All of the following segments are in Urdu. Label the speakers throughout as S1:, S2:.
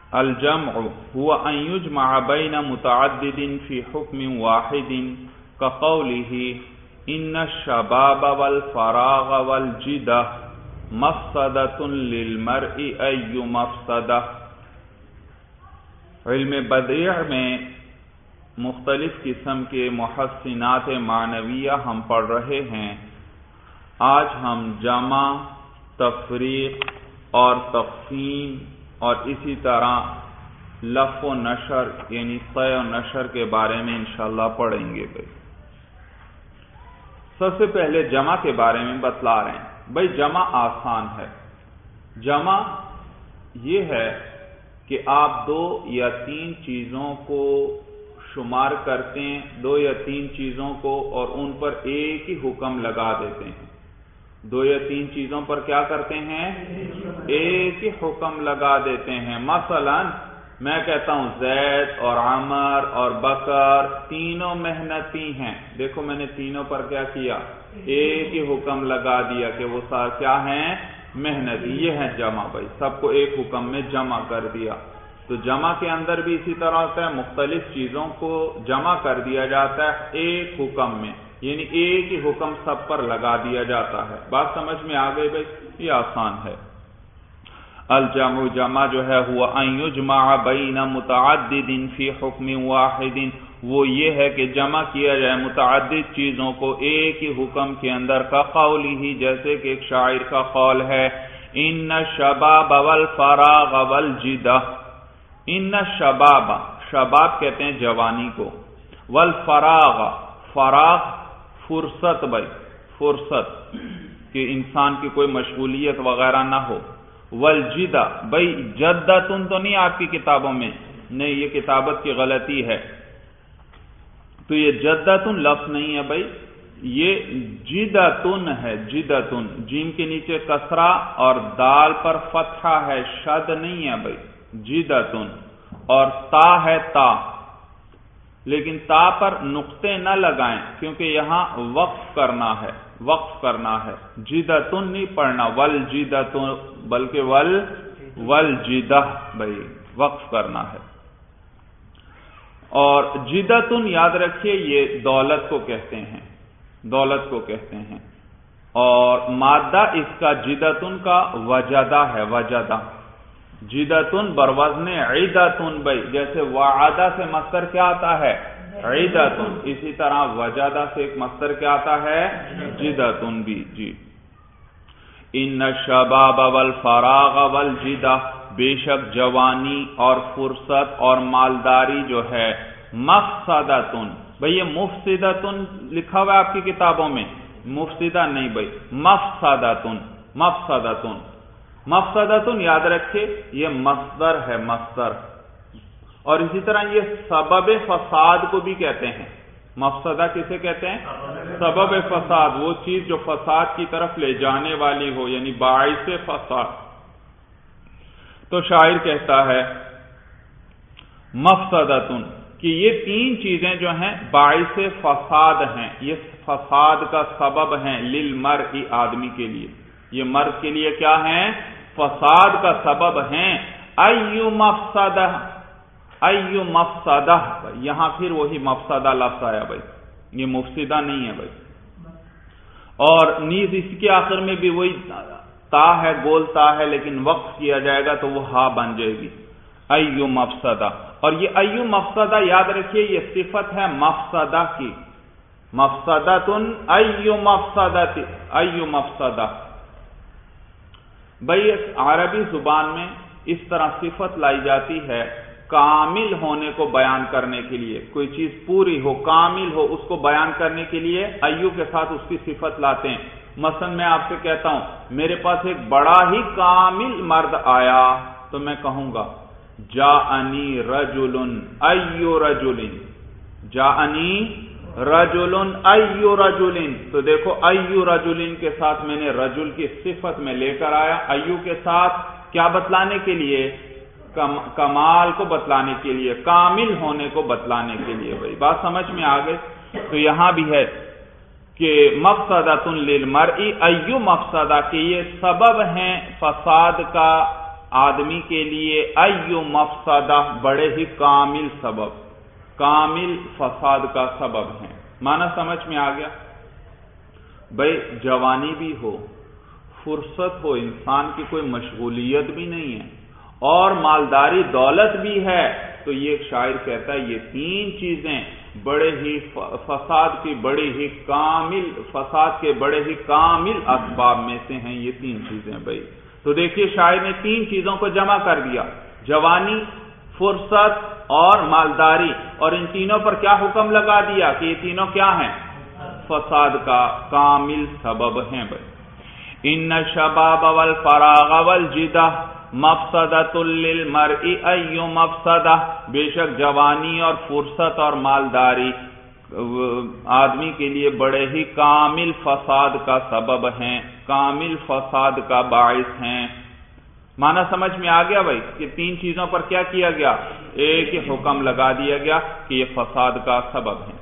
S1: الجمع هو ان يجمع بين متعدد في حكم واحد كقوله ان الشباب والفراغ والجدة مفسدة للمرء أي مفسدة۔ علم بدیع میں مختلف قسم کے محسنات معنویہ ہم پڑھ رہے ہیں۔ آج ہم جمع، تفریق اور تقسیم اور اسی طرح لف و نشر یعنی قے و نشر کے بارے میں انشاءاللہ پڑھیں گے۔ سب سے پہلے جمع کے بارے میں بتلا رہے ہیں۔ بھائی جمع آسان ہے۔ جمع یہ ہے کہ آپ 2 یا 3 چیزوں کو شمار کرتے ہیں، 2 یا 3 چیزوں کو، اور ان پر ایک ہی حکم لگا دیتے ہیں۔ 2 یا 3 چیزوں پر کیا کرتے ہیں؟ ایک ہی حکم لگا دیتے ہیں۔ مثلا میں کہتا ہوں زید اور عمر اور بکر تینوں محنتی ہیں۔ دیکھو میں نے تینوں پر کیا کیا؟ ایک ہی حکم لگا دیا کہ وہ کیا ہیں؟ محنتی۔ یہ ہے جمع۔ بھائی سب کو ایک حکم میں جمع کر دیا۔ تو جمع کے اندر بھی اسی طرح ہوتا ہے، مختلف چیزوں کو جمع کر دیا جاتا ہے ایک حکم میں، یعنی ایک ہی حکم سب پر لگا دیا جاتا ہے۔ بات سمجھ میں آ گئی؟ بھائی یہ آسان ہے۔ الجمع جمع جو ہے ہوا ان یجمع بین متعدد فی حکم واحد، وہ یہ ہے کہ جمع کیا جائے متعدد چیزوں کو ایک ہی حکم کے اندر، کا قوله جیسے کہ ایک شاعر کا قول ہے ان الشباب والفراغ والجدہ۔ ان الشباب، شباب کہتے ہیں جوانی کو، والفراغ، فراغ فرصت، بھائی فرصت کہ انسان کی کوئی مشغولیت وغیرہ نہ ہو، والجدہ، بھائی جدتن تو نہیں آپ کی کتابوں میں؟ نہیں، یہ کتابت کی غلطی ہے، تو یہ جدتن لفظ نہیں ہے بھائی، یہ جدتن ہے۔ جدتن، جیم کے نیچے کسرہ اور دال پر فتحہ ہے، شد نہیں ہے بھائی، جدتن، اور تا ہے تا، لیکن تا پر نقطے نہ لگائیں کیونکہ یہاں وقف کرنا ہے، وقف کرنا ہے۔ جدتن نہیں پڑھنا والجدتن، بلکہ والجدہ، بھائی وقف کرنا ہے۔ اور جدتن یاد رکھیے یہ دولت کو کہتے ہیں، دولت کو کہتے ہیں، اور مادہ اس کا جدتن کا وجدہ ہے، وجدہ۔ جدتن بروزن عدتن، بھائی جیسے وعدہ سے مصدر کیا آتا ہے؟ عدتن، اسی طرح وجدہ سے ایک مصدر کیا آتا ہے؟ جدتن بھی۔ جی ان الشباب والفراغ والجدہ، بے شک جوانی اور فرصت اور مالداری جو ہے، مفسدتن، بھئی یہ مفسدتن لکھا ہوا ہے آپ کی کتابوں میں، مفسدہ نہیں بھئی، مفسدتن، مفسدتن، مفسدتن یاد رکھے یہ مصدر ہے، مصدر، اور اسی طرح یہ سبب فساد کو بھی کہتے ہیں۔ مفسدہ کسے کہتے ہیں؟ سبب فساد، وہ چیز جو فساد کی طرف لے جانے والی ہو، یعنی باعث فساد۔ تو شاعر کہتا ہے مفسدتن کہ یہ 3 چیزیں جو ہیں باعث فساد ہیں، یہ فساد کا سبب ہیں، للمرء آدمی کے لیے، یہ مرد کے لیے کیا ہیں؟ فساد کا سبب ہیں۔ ایو مفسدہ، ایو مفسدہ، یہاں پھر وہی مفسدہ لفظ آیا بھائی، یہ مفسدہ نہیں ہے بھائی، اور نیز اس کے آخر میں بھی وہی تا ہے، گول تا ہے، لیکن وقف کیا جائے گا تو وہ ہا بن جائے گی، ایو مفسدہ۔ اور یہ ایو مفسدہ یاد رکھیے یہ صفت ہے مفسدہ کی، مفسدتن ایو مفسدت، ایو مفسدہ۔ بھئی عربی زبان میں اس طرح صفت لائی جاتی ہے کامل ہونے کو بیان کرنے کے لیے، کوئی چیز پوری ہو، کامل ہو، اس کو بیان کرنے کے لیے ایو کے ساتھ اس کی صفت لاتے ہیں۔ مثلا میں آپ سے کہتا ہوں میرے پاس ایک بڑا ہی کامل مرد آیا، تو میں کہوں گا جاءنی رجل ایو رجل، جاءنی رجل ایو رجل، تو دیکھو ایو رجل کے ساتھ میں نے رجل کی صفت میں لے کر آیا، ایو کے ساتھ کیا بتلانے کے لیے؟ کمال کو بتلانے کے لیے، کامل ہونے کو بتلانے کے لیے۔ بھائی بات سمجھ میں آ گئی؟ تو یہاں بھی ہے کہ مفسدۃ للمرء، ایو مفسدہ کہ یہ سبب ہیں فساد کا آدمی کے لیے ایو مفسدہ بڑے ہی کامل سبب، کامل فساد کا سبب ہے۔ معنی سمجھ میں آ گیا؟ بھئی جوانی بھی ہو، فرصت ہو، انسان کی کوئی مشغولیت بھی نہیں ہے اور مالداری دولت بھی ہے، تو یہ ایک شاعر کہتا ہے یہ تین چیزیں بڑے ہی فساد کے بڑے ہی کامل اسباب میں سے ہیں، یہ تین چیزیں بھائی۔ تو دیکھیے شاعر نے تین چیزوں کو جمع کر دیا، جوانی، فرصت اور مالداری، اور ان تینوں پر کیا حکم لگا دیا کہ یہ تینوں کیا ہیں؟ فساد کا کامل سبب ہیں بھائی۔ ان الشباب والفراغ والجدہ مفسدۃ للمرء ای مفسدہ، بے شک جوانی اور فرصت اور مالداری آدمی کے لیے بڑے ہی کامل فساد کا سبب ہیں، کامل فساد کا باعث ہیں۔ معنی سمجھ میں آ گیا بھائی کہ تین چیزوں پر کیا کیا گیا؟ ایک ہی حکم لگا دیا گیا کہ یہ فساد کا سبب ہے۔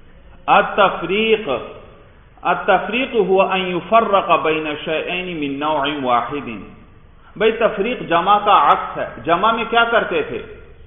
S1: التفریق هو ان يفرق بین شیئین من نوع واحد، بھئی تفریق جمع کا عکس ہے۔ جمع میں کیا کرتے تھے؟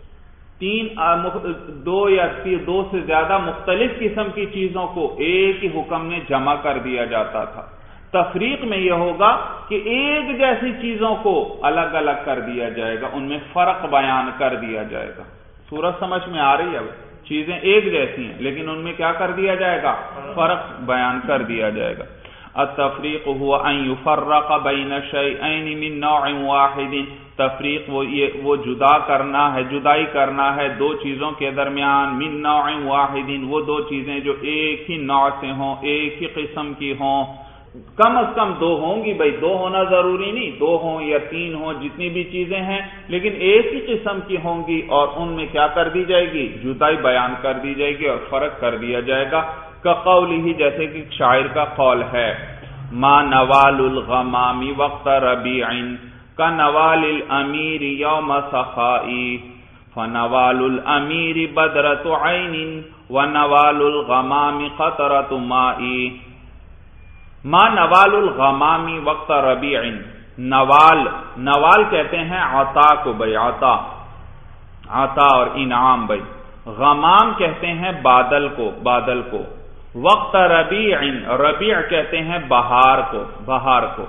S1: دو سے زیادہ مختلف قسم کی چیزوں کو ایک ہی حکم میں جمع کر دیا جاتا تھا۔ تفریق میں یہ ہوگا کہ ایک جیسی چیزوں کو الگ الگ کر دیا جائے گا، ان میں فرق بیان کر دیا جائے گا۔ صورت سمجھ میں آ رہی ہے؟ چیزیں ایک جیسی ہیں لیکن ان میں کیا کر دیا جائے گا؟ فرق بیان کر دیا جائے گا۔ التفریق هو ان يفرق بین شیئین من نوع واحد، تفریق وہ جدا کرنا ہے، جدائی کرنا ہے دو چیزوں کے درمیان، من نوع واحد، وہ دو چیزیں جو ایک ہی نوع سے ہوں، ایک ہی قسم کی ہوں، کم از کم دو ہوں گی بھائی، دو ہونا ضروری نہیں، دو ہوں یا تین ہوں، جتنی بھی چیزیں ہیں لیکن ایک ہی قسم کی ہوں گی، اور ان میں کیا کر دی جائے گی؟ جدائی بیان کر دی جائے گی اور فرق کر دیا جائے گا۔ کقولہ، جیسے کہ شاعر کا قول ہے، ما نوال الغمام وقت ربیع کنوال الامیر یوم سخائی، فنوال الامیر بدرۃ عین ونوال الغمام قطرۃ مائی۔ ما نوال الغمام وقت ربیع، نوال کہتے ہیں عطا کو بھائی، عطا اور انعام بھائی۔ غمام کہتے ہیں بادل کو، وقت ربیع، ربیع کہتے ہیں بہار کو۔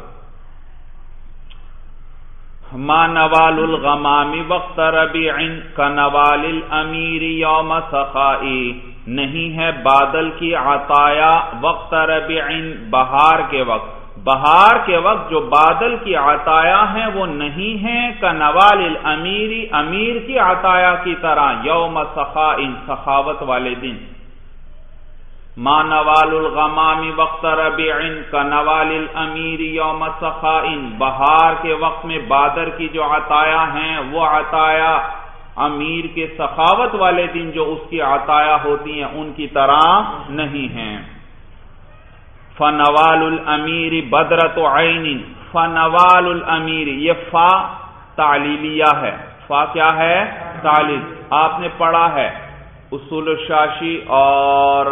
S1: ما نوال الغمام وقت ربیع کنوال الامیر یوم سخائی، نہیں ہے بادل کی عطایا وقت ربیع، بہار کے وقت جو بادل کی عطایا ہیں وہ نہیں ہیں کنوال الامیر، امیر کی عطایا کی طرح، یوم سخاء، سخاوت والے دن۔ ما نوال الغمام وقت ربیع کنوال الامیر یوم سخاء، بہار کے وقت میں بادر کی جو عطایا ہیں وہ عطایا امیر کے سخاوت والے دن جو اس کی عطایا ہوتی ہیں ان کی طرح نہیں ہیں۔ فنوال الامیر بدرۃ عین، فنوال الامیر، یہ فا تعلیلیہ ہے، فا کیا ہے؟ تعلیل۔ آپ نے پڑھا ہے اصول الشاشی اور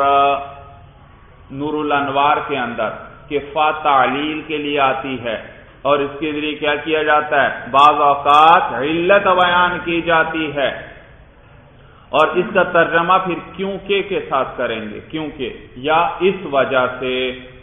S1: نور الانوار کے اندر کہ فا تعلیل کے لیے آتی ہے اور اس کے ذریعے کیا کیا جاتا ہے؟ بعض اوقات علت بیان کی جاتی ہے، اور اس کا ترجمہ پھر کیونکہ کے ساتھ کریں گے، کیونکہ یا اس وجہ سے۔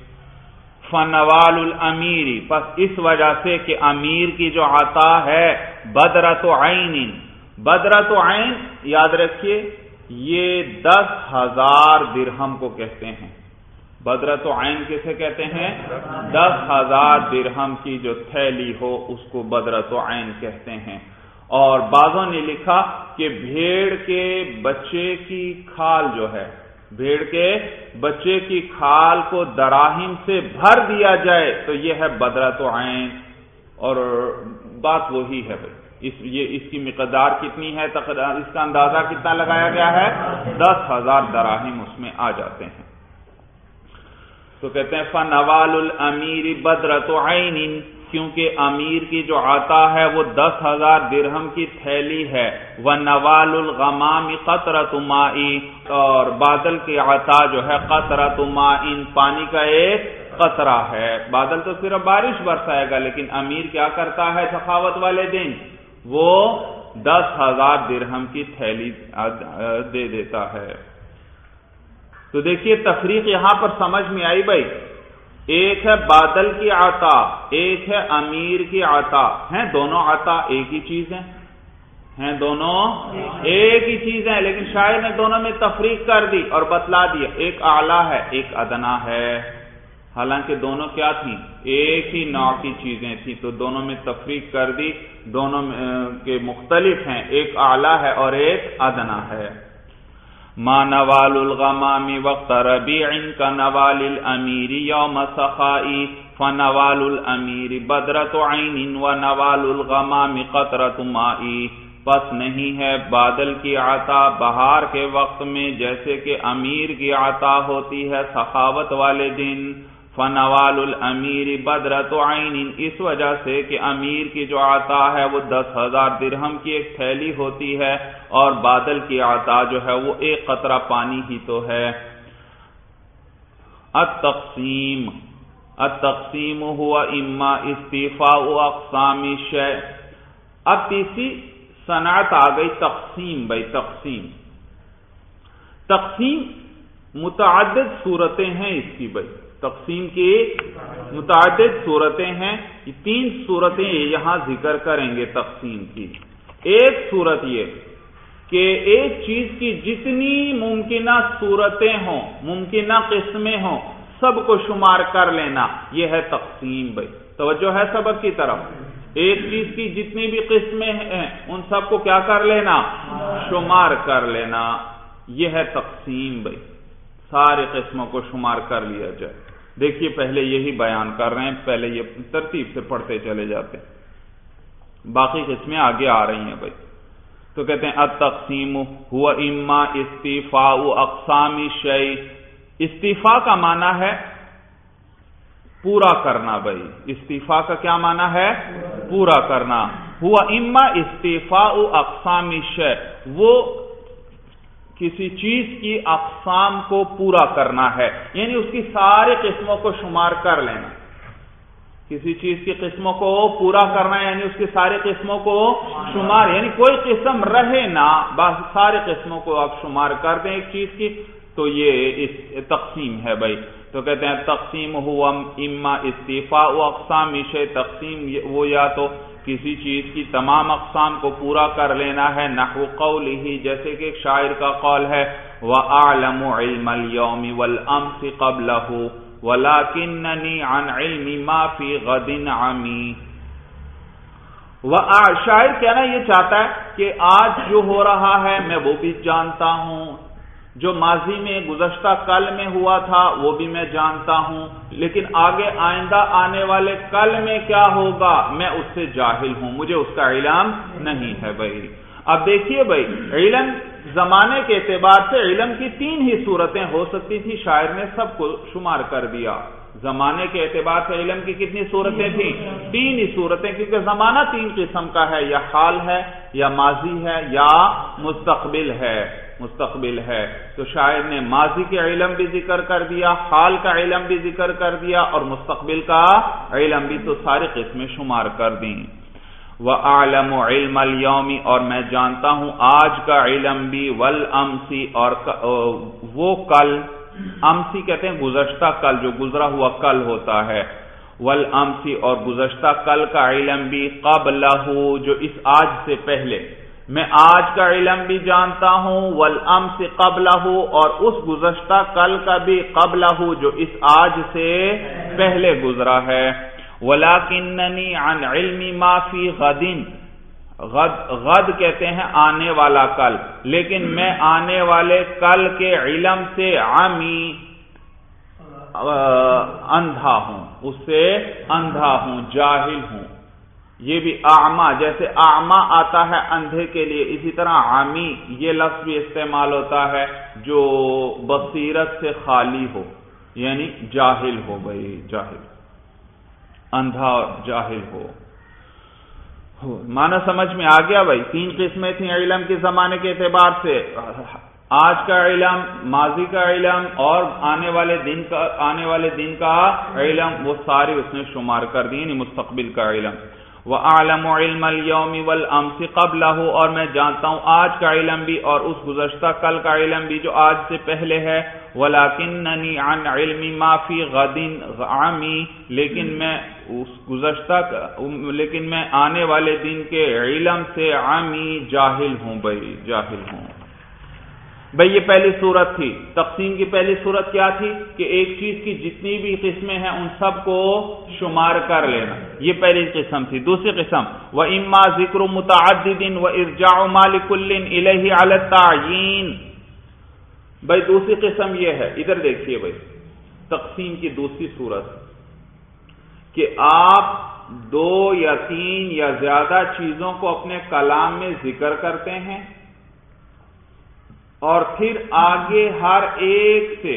S1: فنوال الامیر، پس اس وجہ سے کہ امیر کی جو عطا ہے بدرۃ عین، بدرۃ عین یاد رکھیے یہ 10,000 درہم کو کہتے ہیں۔ بدرۃ عین کسے کہتے ہیں؟ 10,000 درہم کی جو تھیلی ہو اس کو بدرۃ عین کہتے ہیں۔ اور بعضوں نے لکھا کہ بھیڑ کے بچے کی کھال جو ہے، بھیڑ کے بچے کی کھال کو دراہم سے بھر دیا جائے تو یہ ہے بدرۃ عین، اور بات وہی ہے بھائی۔ اس کی مقدار کتنی ہے؟ اس کا اندازہ کتنا لگایا گیا ہے؟ 10,000 دراہم اس میں آ جاتے ہیں۔ تو کہتے ہیں فنوال الامیر بدرۃ عین، کیونکہ امیر کی جو عطا ہے وہ 10,000 درہم کی تھیلی ہے۔ ونوال الغمام قطرۃ ماء، اور بادل کی عطا جو ہے قطرۃ ماء، پانی کا ایک قطرہ ہے، بادل تو صرف بارش برسائے گا، لیکن امیر کیا کرتا ہے سخاوت والے دن؟ وہ 10,000 درہم کی تھیلی دے دیتا ہے۔ تو دیکھیے تفریق یہاں پر سمجھ میں آئی بھائی، ایک ہے بادل کی عطا، ایک ہے امیر کی عطا، ہیں دونوں عطا ایک ہی چیز ہیں دونوں ایک ہی چیز ہیں، لیکن شاعر نے دونوں میں تفریق کر دی اور بتلا دیا، ایک اعلیٰ ہے ایک ادنا ہے، حالانکہ دونوں کیا تھیں؟ ایک ہی نوع کی چیزیں تھیں، تو دونوں میں تفریق کر دی، دونوں کے مختلف ہیں، ایک اعلیٰ ہے اور ایک ادنا ہے۔ ما نوال الغمام وقت ربیع کا نوال الامیر یوم سخائی فنوال الامیر بدرۃ عین ونوال الغمام قطرۃ مائی، پس نہیں ہے بادل کی عطا بہار کے وقت میں جیسے کہ امیر کی عطا ہوتی ہے سخاوت والے دن، فنوال الامیر بدرۃ عین، اس وجہ سے کہ امیر کی جو عطا ہے وہ 10,000 درہم کی ایک تھیلی ہوتی ہے، اور بادل کی عطا جو ہے وہ ایک قطرہ پانی ہی تو ہے۔ التقسیم ہوا اما استیفاء اقسام الشیء، اب تیسری صنعت آ گئی تقسیم بھائی، تقسیم متعدد صورتیں ہیں اس کی بھائی، تقسیم کی متعدد صورتیں ہیں، 3 صورتیں یہاں ذکر کریں گے تقسیم کی۔ ایک صورت یہ کہ ایک چیز کی جتنی ممکنہ صورتیں ہوں، ممکنہ قسمیں ہوں، سب کو شمار کر لینا، یہ ہے تقسیم بھائی۔ توجہ ہے سبق کی طرف، ایک چیز کی جتنی بھی قسمیں ہیں ان سب کو کیا کر لینا؟ شمار کر لینا، یہ ہے تقسیم بھائی، سارے قسموں کو شمار کر لیا جائے۔ دیکھیے پہلے یہی بیان کر رہے ہیں، پہلے یہ ترتیب سے پڑھتے چلے جاتے ہیں، باقی قسمیں آگے آ رہی ہیں بھائی۔ تو کہتے ہیں التقسیم ہوا اما استیفاء اقسام الشیء، استیفاء کا معنی ہے پورا کرنا بھائی، استیفاء کا کیا معنی ہے؟ پورا کرنا۔ ہوا اما استیفاء اقسام الشیء، وہ کسی چیز کی اقسام کو پورا کرنا ہے، یعنی اس کی ساری قسموں کو شمار کر لینا، کسی چیز کی قسموں کو پورا کرنا یعنی اس کی ساری قسموں کو شمار، یعنی کوئی قسم رہے نہ، بس ساری قسموں کو آپ شمار کر دیں ایک چیز کی، تو یہ تقسیم ہے بھائی۔ تو کہتے ہیں تقسیم ہوا اما استیفاء اقسام الشیء، تقسیم وہ یا تو کسی چیز کی تمام اقسام کو پورا کر لینا ہے، نحو قولہ، جیسے کہ ایک شاعر کا قول ہے، وَأَعْلَمُ عِلْمَ الْيَوْمِ وَالْأَمْسِ قَبْلَهُ وَلَكِنَّنِي عَنْ عِلْمِ مَا فِي غَدٍ عَمِي۔ شاعر کہنا یہ چاہتا ہے کہ آج جو ہو رہا ہے میں وہ بھی جانتا ہوں، جو ماضی میں گزشتہ کل میں ہوا تھا وہ بھی میں جانتا ہوں، لیکن آگے آئندہ آنے والے کل میں کیا ہوگا میں اس سے جاہل ہوں، مجھے اس کا علم نہیں ہے بھائی۔ اب دیکھیے بھائی، علم زمانے کے اعتبار سے علم کی 3 ہی صورتیں ہو سکتی تھی، شاعر نے سب کو شمار کر دیا۔ زمانے کے اعتبار سے علم کی کتنی صورتیں تھیں؟ 3 ہی صورتیں، کیونکہ زمانہ 3 قسم کا ہے، یا حال ہے یا ماضی ہے یا مستقبل ہے، تو شاعر نے ماضی کے علم بھی ذکر کر دیا، حال کا علم بھی ذکر کر دیا، اور مستقبل کا علم بھی، تو ساری قسمیں شمار کر دیں۔ وَأَعْلَمُ عِلْمَ الْيَوْمِ، اور میں جانتا ہوں آج کا علم بھی، وَالْأَمْسِ، اور وہ کل، امسی کہتے ہیں گزشتہ کل، جو گزرا ہوا کل ہوتا ہے، وَالْأَمْسِ، اور گزشتہ کل کا علم بھی، قَبْلَهُ، جو اس آج سے پہلے، میں آج کا علم بھی جانتا ہوں، وَالْأَمْسِ قَبْلَهُ، اور اس گزشتہ کل کا بھی، قَبْلَهُ، جو اس آج سے پہلے گزرا ہے۔ وَلَكِنَّنِي عَنْ عِلْمِ مَا فِي غَدٍ، غد کہتے ہیں آنے والا کل، لیکن میں آنے والے کل کے علم سے عمی، اندھا ہوں، اس سے اندھا ہوں، جاہل ہوں۔ یہ بھی اعمیٰ، جیسے اعمیٰ آتا ہے اندھے کے لیے، اسی طرح عامی یہ لفظ بھی استعمال ہوتا ہے جو بصیرت سے خالی ہو، یعنی جاہل ہو بھائی، جاہل، اندھا اور جاہل ہو۔ معنی سمجھ میں آ گیا بھائی؟ 3 قسمیں تھیں علم کے زمانے کے اعتبار سے، آج کا علم، ماضی کا علم اور آنے والے دن کا علم، وہ سارے اس نے شمار کر دیے، یعنی مستقبل کا علم۔ وَأَعْلَمُ عِلْمَ الْيَوْمِ وَالْأَمْسِ قَبْلَهُ، اور میں جانتا ہوں آج کا علم بھی اور اس گزشتہ کل کا علم بھی جو آج سے پہلے ہے۔ وَلَكِنَّنِي عَنْ عِلْمِ مَا فِي غَدٍ عَمِي، لیکن میں آنے والے دن کے علم سے عمی جاہل ہوں، جاہل ہوں۔ بھئی یہ پہلی صورت تھی۔ تقسیم کی پہلی صورت کیا تھی کہ ایک چیز کی جتنی بھی قسمیں ہیں ان سب کو شمار کر لینا، یہ پہلی قسم تھی۔ دوسری قسم وَإِمَّا ذِكْرُ مُتَعَدِّدٍ وَإِرْجَاعُ مَا لِكُلٍّ إِلَيْهِ عَلَى التَّعْيِينِ۔ بھئی دوسری قسم یہ ہے، ادھر دیکھیے بھئی، تقسیم کی دوسری صورت کہ آپ 2 یا 3 یا زیادہ چیزوں کو اپنے کلام میں ذکر کرتے ہیں اور پھر آگے ہر ایک سے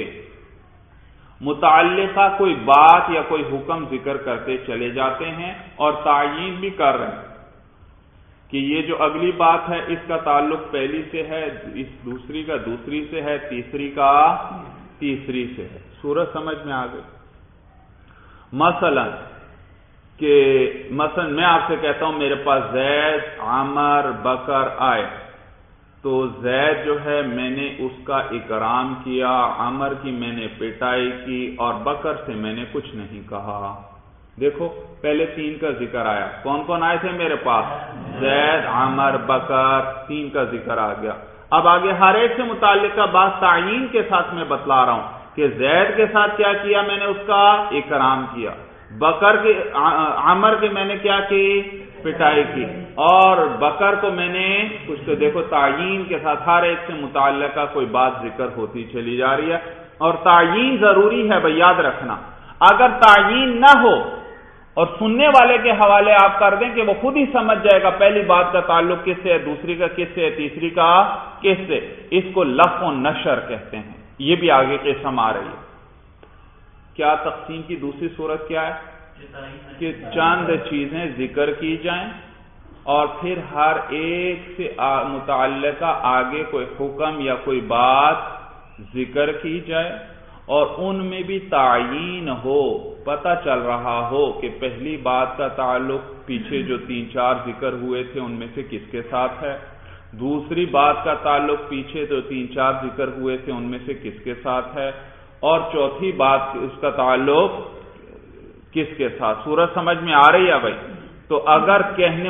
S1: متعلقہ کوئی بات یا کوئی حکم ذکر کرتے چلے جاتے ہیں اور تعیین بھی کر رہے ہیں کہ یہ جو اگلی بات ہے اس کا تعلق پہلی سے ہے، اس دوسری کا دوسری سے ہے، تیسری کا تیسری سے ہے۔ صورت سمجھ میں آ گئی؟ مثلا میں آپ سے کہتا ہوں میرے پاس زید، عمر، بکر آئے، تو زید جو ہے میں نے اس کا اکرام کیا، عمر کی میں نے پٹائی کی اور بکر سے میں نے کچھ نہیں کہا۔ دیکھو پہلے 3 کا ذکر آیا، کون کون آئے تھے میرے پاس؟ زید، عمر، بکر، 3 کا ذکر آ گیا۔ اب آگے ہر ایک سے متعلقہ بات تعیین کے ساتھ میں بتلا رہا ہوں کہ زید کے ساتھ کیا کیا میں نے، اس کا اکرام کیا، عمر کے میں نے کیا کی، پٹائی کی، اور بکر کو میں نے کچھ، تو دیکھو تعیین کے ساتھ ہر ایک سے متعلقہ کوئی بات ذکر ہوتی چلی جا رہی ہے۔ اور تعیین ضروری ہے بھائی، یاد رکھنا، اگر تعیین نہ ہو اور سننے والے کے حوالے آپ کر دیں کہ وہ خود ہی سمجھ جائے گا پہلی بات کا تعلق کس سے ہے، دوسری کا کس سے ہے، تیسری کا کس سے، اس کو لف و نشر کہتے ہیں۔ یہ بھی آگے قسم آ رہی ہے۔ کیا تقسیم کی دوسری صورت کیا ہے کہ چند چیزیں ذکر کی جائیں اور پھر ہر ایک سے متعلقہ آگے کوئی حکم یا کوئی بات ذکر کی جائے اور ان میں بھی تعیین ہو، پتہ چل رہا ہو کہ پہلی بات کا تعلق پیچھے جو 3-4 ذکر ہوئے تھے ان میں سے کس کے ساتھ ہے، دوسری بات کا تعلق پیچھے جو 3-4 ذکر ہوئے تھے ان میں سے کس کے ساتھ ہے، اور چوتھی بات اس کا تعلق کس کے ساتھ۔ صورت سمجھ میں آ رہی ہے بھائی؟ تو اگر کہنے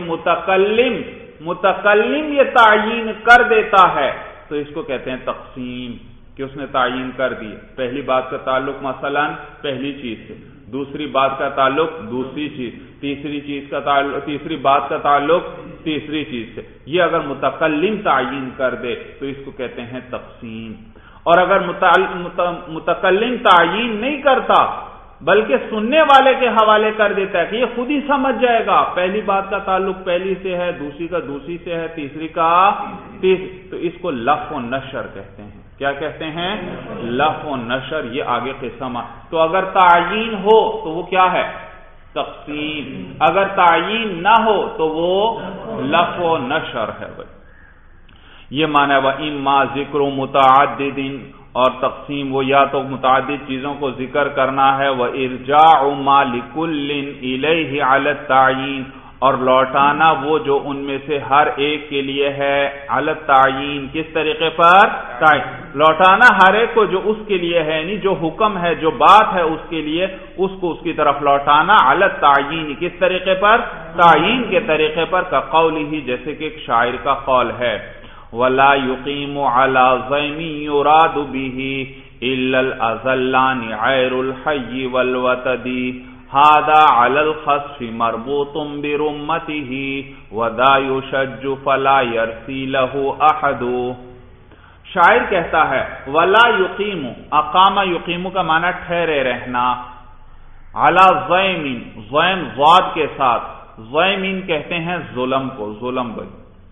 S1: متکلم یہ تعیین کر دیتا ہے تو اس کو کہتے ہیں تقسیم، کہ اس نے تعیین کر دی، پہلی بات کا تعلق مثلا پہلی چیز سے، دوسری بات کا تعلق دوسری چیز، تیسری بات کا تعلق تیسری چیز سے، یہ اگر متکلم تعیین کر دے تو اس کو کہتے ہیں تقسیم۔ اور اگر متکلم تعیین نہیں کرتا بلکہ سننے والے کے حوالے کر دیتا ہے کہ یہ خود ہی سمجھ جائے گا پہلی بات کا تعلق پہلی سے ہے، دوسری کا دوسری سے ہے، تیسری کا تو اس کو لف و نشر کہتے ہیں۔ کیا کہتے ہیں؟ لف و نشر۔ یہ آگے قسم۔ تو اگر تعیین ہو تو وہ کیا ہے؟ تقسیم، اگر تعیین نہ ہو تو وہ لف و نشر ہے بھائی۔ یہ معنی وَإِمَّا ذِكْرُ مُتَعَدِّدٍ، اور تقسیم وہ یا تو متعدد چیزوں کو ذکر کرنا ہے، وَإِرْجَاعُ مَا لِكُلٍّ إِلَيْهِ عَلَى التَّعْيِينِ، اور لوٹانا وہ جو ان میں سے ہر ایک کے لیے ہے، علی التعیین، کس طریقے پر؟ لوٹانا ہر ایک کو جو اس کے لیے ہے، یعنی جو حکم ہے، جو بات ہے اس کے لیے، اس کو اس کی طرف لوٹانا، علی التعیین، کس طریقے پر؟ تعیین کے طریقے پر، كقوله، جیسے کہ ایک شاعر کا قول ہے، وَلَا يُقِيمُ عَلَى ضَيْمٍ يُرَادُ بِهِ إِلَّا الْأَذَلَّانِ عَيْرُ الْحَيِّ وَالْوَتَدِ هَذَا عَلَى الْخَصْفِ مَرْبُوطٌ بِرُمَّتِهِ وَذَا يُشَجُّ فَلَا يَرْثِي لَهُ أَحَدُ۔ شاعر کہتا ہے وَلَا يُقِيمُ، اقامہ یقیم کا معنی ٹھہرے رہنا، عَلَى ضَيْمٍ، ضیم ضاد کے ساتھ، ضیمین کہتے ہیں ظلم کو، ظلم بھائی،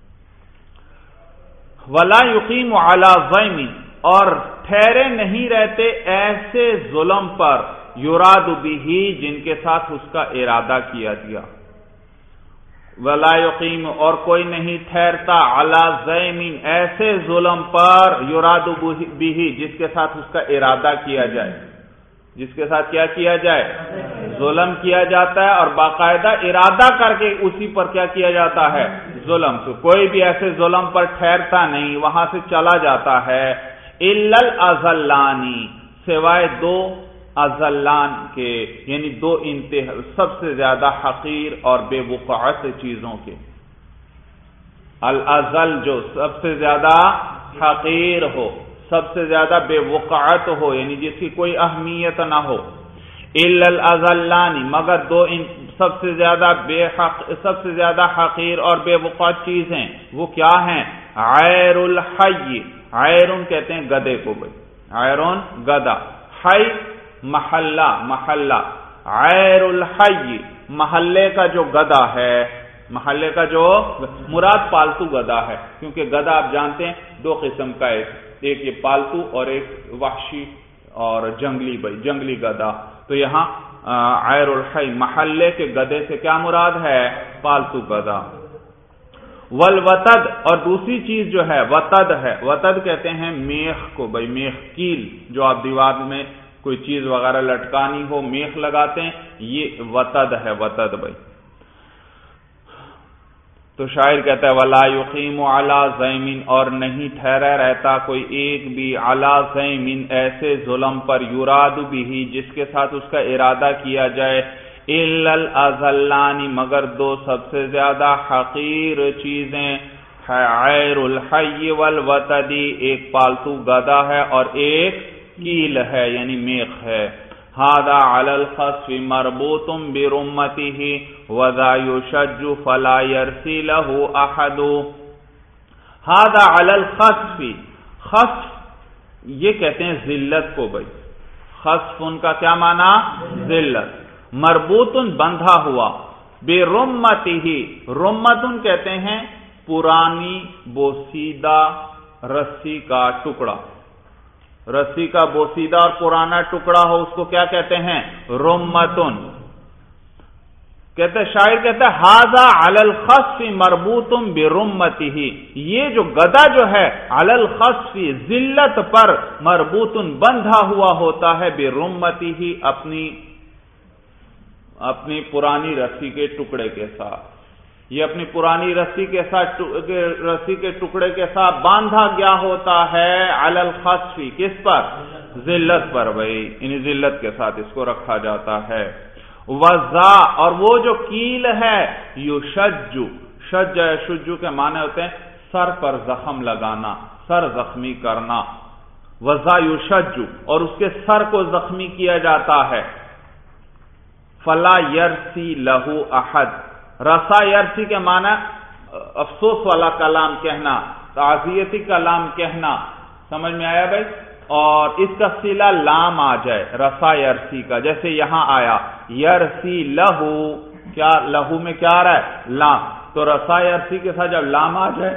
S1: وَلَا يُقِيمُ عَلَى ضَيْمٍ، اور ٹھہرے نہیں رہتے ایسے ظلم پر، یراد بِهِ، جن کے ساتھ اس کا ارادہ کیا گیا، ولا یقیم اور کوئی نہیں ٹھہرتا علی ظیمین ایسے ظلم پر یراد بہ جس کے ساتھ اس کا ارادہ کیا جائے، جس کے ساتھ کیا کیا جائے، ظلم کیا جاتا ہے اور باقاعدہ ارادہ کر کے اسی پر کیا کیا جاتا ہے، ظلم۔ تو کوئی بھی ایسے ظلم پر ٹھہرتا نہیں، وہاں سے چلا جاتا ہے، الا الاذلانی سوائے دو اذلان کے، یعنی دو انتہا سب سے زیادہ حقیر اور بے وقعت چیزوں کے۔ الازل جو سب سے زیادہ حقیر ہو، سب سے زیادہ بے وقعت ہو، یعنی جس کی کوئی اہمیت نہ ہو، الا الاذلانی مگر دو سب سے زیادہ حقیر اور بے وقعت چیزیں، وہ کیا ہیں؟ عیر الحی، عیرن کہتے ہیں گدے کو، بھائی عیرن گدا، حی محلہ، عیر الحی محلے کا جو گدا ہے، محلے کا جو مراد پالتو گدا ہے، کیونکہ گدا آپ جانتے ہیں دو قسم کا ہے، ایک یہ پالتو اور ایک وحشی اور جنگلی، بھائی جنگلی گدا۔ تو یہاں عیر الحی محلے کے گدے سے کیا مراد ہے؟ پالتو گدا۔ والوتد اور دوسری چیز جو ہے وتد ہے، وتد کہتے ہیں میخ کو، بھائی میخ کیل جو آپ دیوار میں کوئی چیز وغیرہ لٹکانی ہو میخ لگاتے ہیں، یہ وتد ہے، وتد بھائی۔ تو شاعر کہتا ہے ولا یقیم علی ظیمین اور نہیں ٹھہرا رہتا کوئی ایک بھی علی ظیمین ایسے ظلم پر یراد بھی جس کے ساتھ اس کا ارادہ کیا جائے، الا الاذلان مگر دو سب سے زیادہ حقیر چیزیں، عیر الحی والوتدی ایک پالتو گدا ہے اور ایک کیل ہے یعنی میخ ہے۔ ھذا علی الخصف مربوط برمته وذا یشج فلا یرسی له احد۔ ھذا علی الخصف، خصف یہ کہتے ہیں ذلت کو، بھائی خصف ان کا کیا معنی؟ ذلت۔ مربوط بندھا ہوا، برمته رمتن کہتے ہیں پرانی بوسیدہ رسی کا ٹکڑا، رسی کا بوسیدہ اور پرانا ٹکڑا ہو اس کو کیا کہتے ہیں؟ رمتن۔ کہتے شاعر کہتا ہے ھذا علی الخصف مربوط برمته، یہ جو گدا جو ہے علی الخصف ذلت پر مربوط بندھا ہوا ہوتا ہے، برمته اپنی پرانی رسی کے ٹکڑے کے ساتھ، یہ اپنی پرانی رسی کے ٹکڑے کے ساتھ باندھا گیا ہوتا ہے، علی الخصف کس پر؟ ذلت پر، بھائی یعنی ذلت کے ساتھ اس کو رکھا جاتا ہے۔ وذا اور وہ جو کیل ہے، یشج، شجو کے معنی ہوتے ہیں سر پر زخم لگانا، سر زخمی کرنا، وذا یشج اور اس کے سر کو زخمی کیا جاتا ہے، فلا یرسی لہ احد، رسا یرسی کے معنی افسوس والا کلام کہنا، تعزیتی کلام کہنا، سمجھ میں آیا بھائی؟ اور اس کا صلہ لام آ جائے رسا یرسی کا، جیسے یہاں آیا یرسی لہو، کیا لہو میں کیا آ رہا ہے؟ لام، تو رسا یرسی کے ساتھ جب لام آ جائے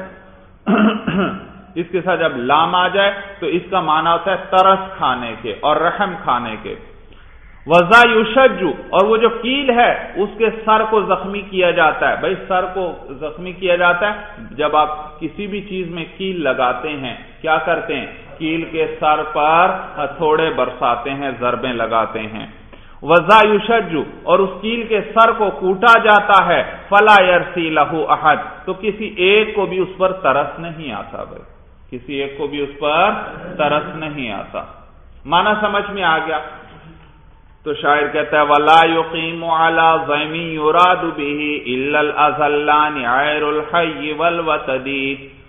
S1: اس کے ساتھ جب لام آ جائے تو اس کا معنی ہوتا ہے ترس کھانے کے اور رحم کھانے کے۔ وذا یشج اور وہ جو کیل ہے اس کے سر کو زخمی کیا جاتا ہے، بھائی سر کو زخمی کیا جاتا ہے جب آپ کسی بھی چیز میں کیل لگاتے ہیں، کیا کرتے ہیں؟ کیل کے سر پر ہتھوڑے برساتے ہیں، ضربیں لگاتے ہیں۔ وذا یشج اور اس کیل کے سر کو کوٹا جاتا ہے، فلا یرسی لہ احد تو کسی ایک کو بھی اس پر ترس نہیں آتا، بھائی کسی ایک کو بھی اس پر ترس نہیں آتا۔ معنی سمجھ میں آ گیا؟ تو شاعر کہتا ہے ولا یقیم علی ظیم یراد به الا الاذلان عیر الحی والوتدی،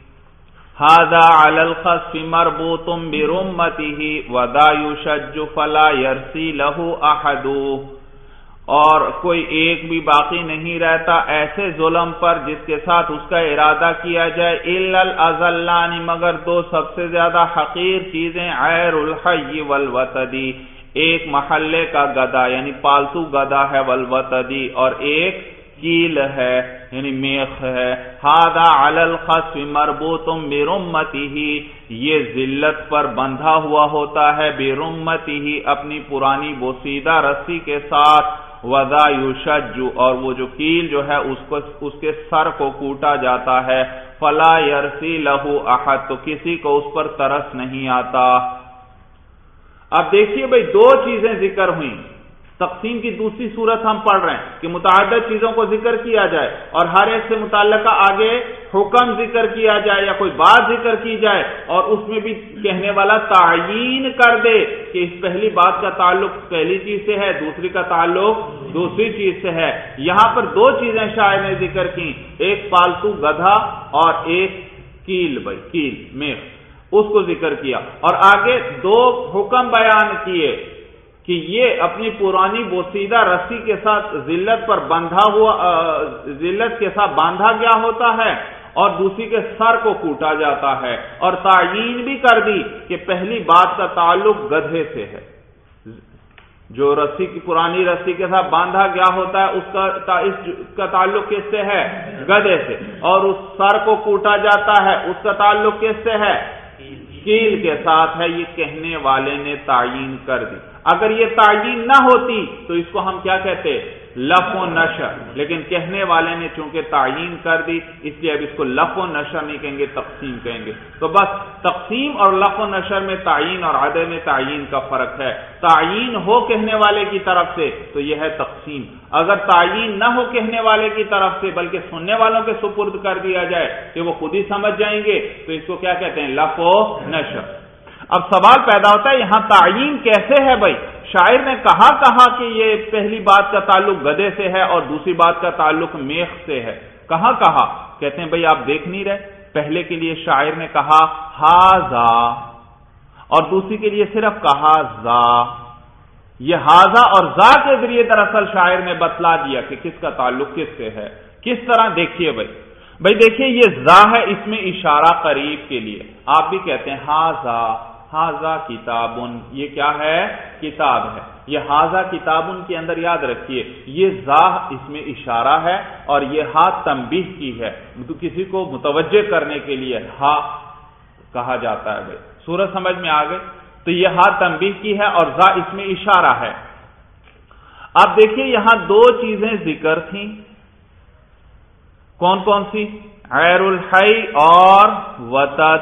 S1: ھذا علی الخصف مربوط برمته وذا یشج فلا یرسی لہ احد، اور کوئی ایک بھی باقی نہیں رہتا ایسے ظلم پر جس کے ساتھ اس کا ارادہ کیا جائے، الا الاذلان مگر دو سب سے زیادہ حقیر چیزیں، عیر الحی والوتدی ایک محلے کا گدا یعنی پالتو گدا ہے، والوتدی اور ایک کیل ہے یعنی میخ ہے۔ ھذا علی الخصف مربوط برمته یہ ذلت پر بندھا ہوا ہوتا ہے، برمته اپنی پرانی بوسیدہ رسی کے ساتھ، وذا یشج، اور وہ جو کیل جو ہے اس کے سر کو کوٹا جاتا ہے، فلا یرسی لہ احد، تو کسی کو اس پر ترس نہیں آتا۔ اب دیکھیے بھئی دو چیزیں ذکر ہوئیں، تقسیم کی دوسری صورت ہم پڑھ رہے ہیں کہ متعدد چیزوں کو ذکر کیا جائے اور ہر ایک سے متعلقہ آگے حکم ذکر کیا جائے یا کوئی بات ذکر کی جائے، اور اس میں بھی کہنے والا تعیین کر دے کہ اس پہلی بات کا تعلق پہلی چیز سے ہے، دوسری کا تعلق دوسری چیز سے ہے۔ یہاں پر دو چیزیں شاعر نے ذکر کی، ایک پالتو گدھا اور ایک کیل، بھائی کیل میخ، اس کو ذکر کیا، اور آگے دو حکم بیان کیے کہ یہ اپنی پرانی بوسیدہ رسی کے ساتھ ذلت پر بندھا ہوا، ذلت کے ساتھ باندھا گیا ہوتا ہے، اور دوسری کے سر کو کوٹا جاتا ہے، اور تعیین بھی کر دی کہ پہلی بات کا تعلق گدھے سے ہے، جو رسی کی پرانی رسی کے ساتھ باندھا گیا ہوتا ہے اس کا تعلق کس سے ہے؟ گدھے سے، اور اس سر کو کوٹا جاتا ہے اس کا تعلق کس سے ہے؟ کیل کے ساتھ ہے۔ یہ کہنے والے نے تعیین کر دی۔ اگر یہ تعیین نہ ہوتی تو اس کو ہم کیا کہتے؟ لف و نشر، لیکن کہنے والے نے چونکہ تعیین کر دی اس لیے اب اس کو لف و نشر نہیں کہیں گے، تقسیم کہیں گے۔ تو بس تقسیم اور لف و نشر میں تعیین اور عدم تعیین کا فرق ہے۔ تعیین ہو کہنے والے کی طرف سے تو یہ ہے تقسیم، اگر تعیین نہ ہو کہنے والے کی طرف سے بلکہ سننے والوں کے سپرد کر دیا جائے کہ وہ خود ہی سمجھ جائیں گے تو اس کو کیا کہتے ہیں؟ لف و نشر۔ اب سوال پیدا ہوتا ہے یہاں تعیین کیسے ہے بھائی؟ شاعر نے کہا کہ یہ پہلی بات کا تعلق گدھے سے ہے اور دوسری بات کا تعلق میخ سے ہے، کہا؟ کہتے ہیں بھائی آپ دیکھ نہیں رہے، پہلے کے لیے شاعر نے کہا ہاذا اور دوسری کے لیے صرف کہا ذا۔ یہ ہاذا اور ذا کے ذریعے دراصل شاعر نے بتلا دیا کہ کس کا تعلق کس سے ہے۔ کس طرح؟ دیکھیے بھائی دیکھیے یہ ذا ہے، اس میں اشارہ قریب کے لیے، آپ بھی کہتے ہیں ہاذا کتابن، یہ کیا ہے؟ کتاب ہے۔ یہ ہاذا کتابن کے اندر یاد رکھیے یہ ذا اس میں اشارہ ہے اور یہ ہا تنبیہ کی ہے، تو کسی کو متوجہ کرنے کے لیے ہا کہا جاتا ہے۔ بھائی سورج سمجھ میں آ گئی؟ تو یہ ہا تنبیہ کی ہے اور ذا اس میں اشارہ ہے۔ اب دیکھیے یہاں دو چیزیں ذکر تھیں، کون کون سی؟ غیر الحی اور وتد،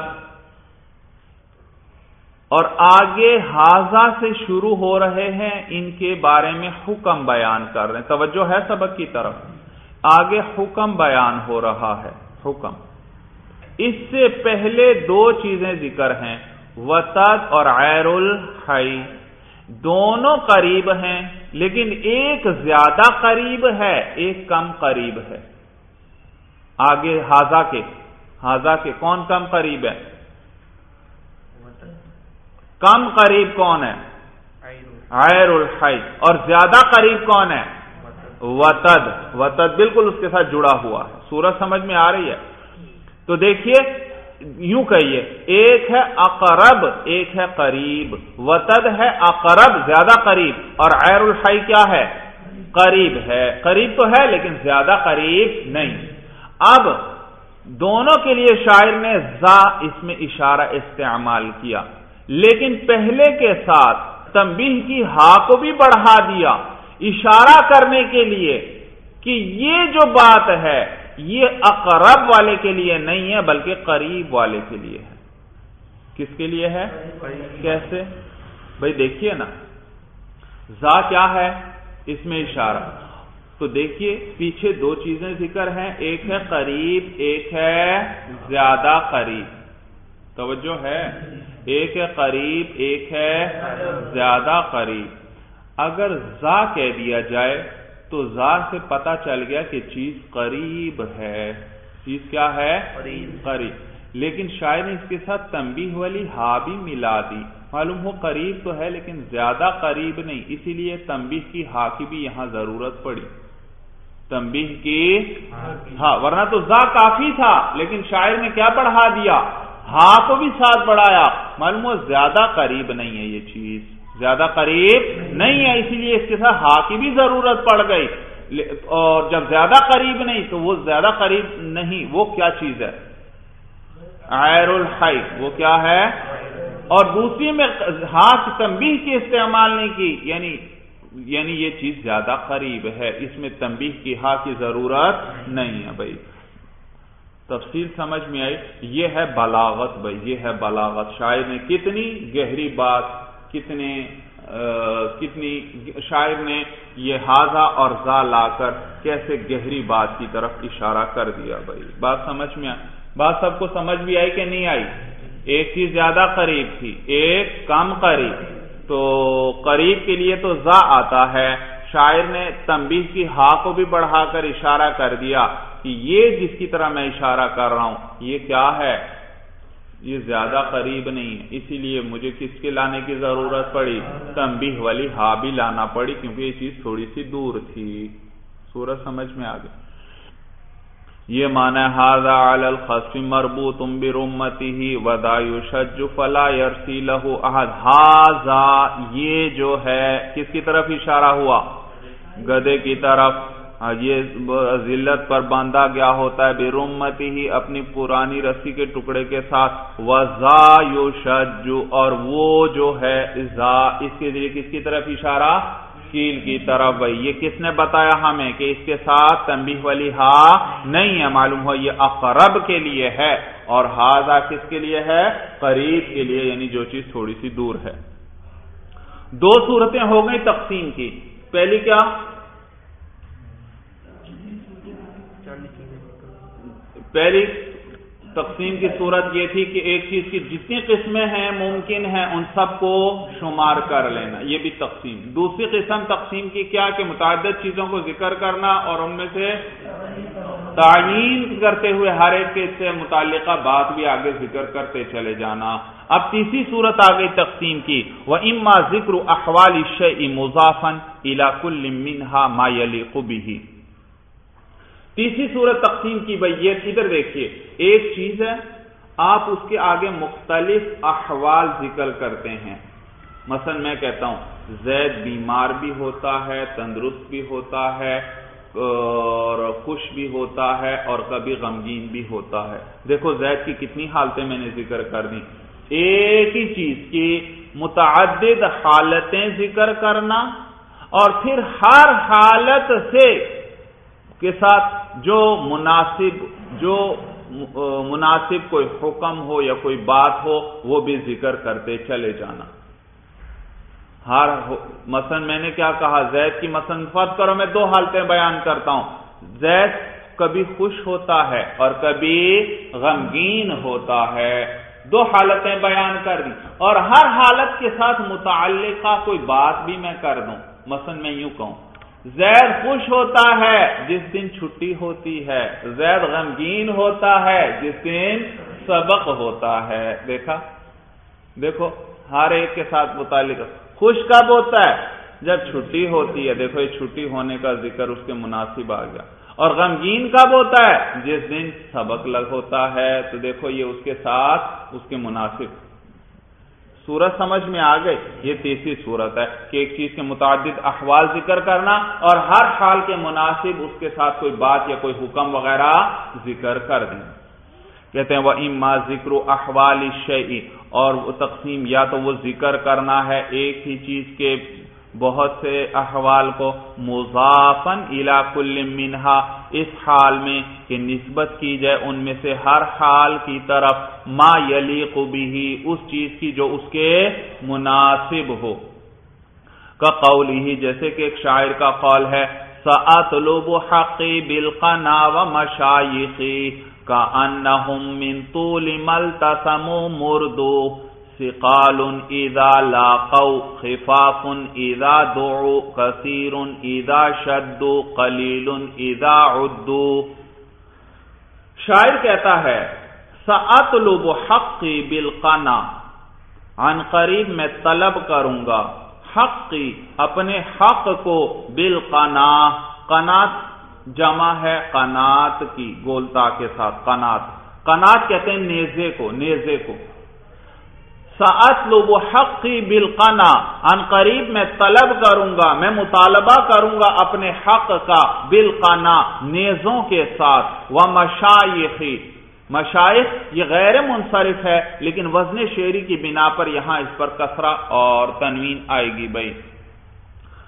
S1: اور آگے ہاذا سے شروع ہو رہے ہیں، ان کے بارے میں حکم بیان کر رہے ہیں۔ توجہ ہے سبق کی طرف، آگے حکم بیان ہو رہا ہے۔ حکم اس سے پہلے دو چیزیں ذکر ہیں، وتد اور غیر الحی، دونوں قریب ہیں لیکن ایک زیادہ قریب ہے ایک کم قریب ہے۔ آگے ہاذا کے کون کم قریب ہے؟ کم قریب کون ہے؟ غیر الحی، اور زیادہ قریب کون ہے؟ وتد بالکل اس کے ساتھ جڑا ہوا ہے۔ سورج سمجھ میں آ رہی ہے؟ تو دیکھیے یوں کہیے، ایک ہے اقرب ایک ہے قریب، وتد ہے اقرب زیادہ قریب، اور غیر الحی کیا ہے؟ قریب ہے، قریب تو ہے لیکن زیادہ قریب نہیں۔ اب دونوں کے لیے شاعر نے ذا اس میں اشارہ استعمال کیا، لیکن پہلے کے ساتھ تنبیہ کی ہا کو بھی بڑھا دیا اشارہ کرنے کے لیے کہ یہ جو بات ہے یہ اقرب والے کے لیے نہیں ہے بلکہ قریب والے کے لیے ہے۔ کس کے لیے ہے؟ کیسے؟ بھائی دیکھیے نا، ذا کیا ہے؟ اس میں اشارہ، تو دیکھیے پیچھے دو چیزیں ذکر ہیں، ایک ہے قریب ایک ہے زیادہ قریب، توجہ ہے؟ ایک ہے قریب ایک ہے زیادہ قریب۔ اگر ذا کہہ دیا جائے تو ذا سے پتہ چل گیا کہ چیز قریب ہے، چیز کیا ہے؟ قریب، لیکن شاعر نے اس کے ساتھ تنبیہ والی ہا بھی ملا دی، معلوم ہو قریب تو ہے لیکن زیادہ قریب نہیں، اسی لیے تنبیہ کی ہا کی بھی یہاں ضرورت پڑی، تنبیہ کی ہاں، ورنہ تو ذا کافی تھا لیکن شاعر نے کیا بڑھا دیا؟ ہاں کو بھی ساتھ بڑھایا، معلوم ہو زیادہ قریب نہیں ہے، یہ چیز زیادہ قریب نہیں ہے، اسی لیے اس کے ساتھ ہاں کی بھی ضرورت پڑ گئی، اور جب زیادہ قریب نہیں تو وہ زیادہ قریب نہیں، وہ کیا چیز ہے؟ غیر الحی، وہ کیا ہے؟ اور دوسری میں ہاں کی تنبیہ کی استعمال نہیں کی، یعنی یعنی یہ چیز زیادہ قریب ہے، اس میں تنبیہ کی ہاں کی ضرورت نہیں ہے بھائی۔ تفصیل سمجھ میں آئی؟ یہ ہے بلاغت بھائی، یہ ہے بلاغت۔ شاعر نے کتنی گہری بات، کتنی شاعر نے یہ ہاذا اور ذا لا کر کیسے گہری بات کی طرف اشارہ کر دیا بھائی۔ بات سمجھ میں آئی؟ بات سب کو سمجھ بھی آئی کہ نہیں آئی؟ ایک چیز زیادہ قریب تھی، ایک کم قریب، تو قریب کے لیے تو ذا آتا ہے، شاعر نے تنبیہ کی ہا کو بھی بڑھا کر اشارہ کر دیا کہ یہ جس کی طرح میں اشارہ کر رہا ہوں یہ کیا ہے، یہ زیادہ قریب نہیں ہے، اسی لیے مجھے کس کے لانے کی ضرورت پڑی؟ تنبیہ والی ہا بھی لانا پڑی، کیونکہ یہ چیز تھوڑی سی دور تھی۔ سورج سمجھ میں آ گئی؟ یہ معنی ھذا علی الخصف مربوط برمته وذا یشج فلا یرسی له احد۔ ھذا یہ جو ہے کس کی طرف اشارہ ہوا؟ گدھے کی طرف۔ یہ ذلت پر باندھا گیا ہوتا ہے برمته اپنی پرانی رسی کے ٹکڑے کے ساتھ، وذا یشج اور وہ جو ہے ذا اس کے ذریعے کس کی طرف اشارہ؟ کیل کی طرف۔ بھائی یہ کس نے بتایا ہمیں کہ اس کے ساتھ تنبیہ والی ہا نہیں ہے؟ معلوم ہو یہ اقرب کے لیے ہے، اور ھذا کس کے لیے ہے؟ قریب کے لیے، یعنی جو چیز تھوڑی سی دور ہے۔ دو صورتیں ہو گئی تقسیم کی۔ پہلی کیا؟ پہلی تقسیم کی صورت یہ تھی کہ ایک چیز کی جتنی قسمیں ہیں ممکن ہیں ان سب کو شمار کر لینا، یہ بھی تقسیم۔ دوسری قسم تقسیم کی کیا کہ متعدد چیزوں کو ذکر کرنا اور ان میں سے تعیین کرتے ہوئے ہر ایک کے سے متعلقہ بات بھی آگے ذکر کرتے چلے جانا۔ اب تیسری صورت آ گئی تقسیم کی، وَإِمَّا ذِكْرُ أَحْوَالِ الشَّيْءِ مُضَافًا إِلَى كُلٍّ مِّنْهَا مَا يَلِيقُ بِهِ۔ تیسری صورت تقسیم کی بھئی یہ ادھر دیکھیے، ایک چیز ہے آپ اس کے آگے مختلف احوال ذکر کرتے ہیں۔ مثلا میں کہتا ہوں زید بیمار بھی ہوتا ہے، تندرست بھی ہوتا ہے، اور خوش بھی ہوتا ہے، اور کبھی غمگین بھی ہوتا ہے۔ دیکھو زید کی کتنی حالتیں میں نے ذکر کر دی۔ ایک ہی چیز کی متعدد حالتیں ذکر کرنا، اور پھر ہر حالت سے کے ساتھ جو مناسب کوئی حکم ہو یا کوئی بات ہو وہ بھی ذکر کرتے چلے جانا۔ مثلا میں نے کیا کہا؟ زید کی مثلا فرض کرو میں دو حالتیں بیان کرتا ہوں، زید کبھی خوش ہوتا ہے اور کبھی غمگین ہوتا ہے، دو حالتیں بیان کر دی، اور ہر حالت کے ساتھ متعلقہ کوئی بات بھی میں کر دوں۔ مثلا میں یوں کہوں زید خوش ہوتا ہے جس دن چھٹی ہوتی ہے، زید غمگین ہوتا ہے جس دن سبق ہوتا ہے۔ دیکھو ہر ایک کے ساتھ متعلق۔ خوش کب ہوتا ہے؟ جب چھٹی ہوتی ہے، دیکھو یہ چھٹی ہونے کا ذکر اس کے مناسب آ گیا۔ اور غمگین کب ہوتا ہے؟ جس دن سبق لگ ہوتا ہے، تو دیکھو یہ اس کے ساتھ اس کے مناسب۔ صورت سمجھ میں آ گئی؟ یہ تیسری صورت ہے کہ ایک چیز کے متعدد احوال ذکر کرنا اور ہر حال کے مناسب اس کے ساتھ کوئی بات یا کوئی حکم وغیرہ ذکر کر دینا۔ کہتے ہیں وَإِمَّا ذِكْرُ أَحْوَالِ الشَّيْءِ، اور وہ تقسیم یا تو وہ ذکر کرنا ہے ایک ہی چیز کے بہت سے احوال کو، مضافاً الی کل منہا، اس حال میں کہ نسبت کی جائے ان میں سے ہر حال کی طرف، ما یلیق بہ، اس چیز کی جو اس کے مناسب ہو۔ کقولہ، جیسے کہ ایک شاعر کا قول ہے، سأطلب حقی بالقنا ومشایخی کأنہم من طول ملتسموا مردو، ثقال اذا لاقوا خفاف اذا دعوا کثیر اذا شدوا قلیل اذا عدوا۔ شاعر کہتا ہے سأطلب حقی بالقنا، عن قریب میں طلب کروں گا، حقی اپنے حق کو، بالقنا، قنات جمع ہے قنات کی، گولتا کے ساتھ قنات کہتے ہیں نیزے کو۔ سأطلب حقی بالقنا، عن قریب میں طلب کروں گا، میں مطالبہ کروں گا اپنے حق کا، بالقنا، نیزوں کے ساتھ، ومشایخی، مشایخ یہ غیر منصرف ہے لیکن وزن شعری کی بنا پر یہاں اس پر کسرہ اور تنوین آئے گی بھائی۔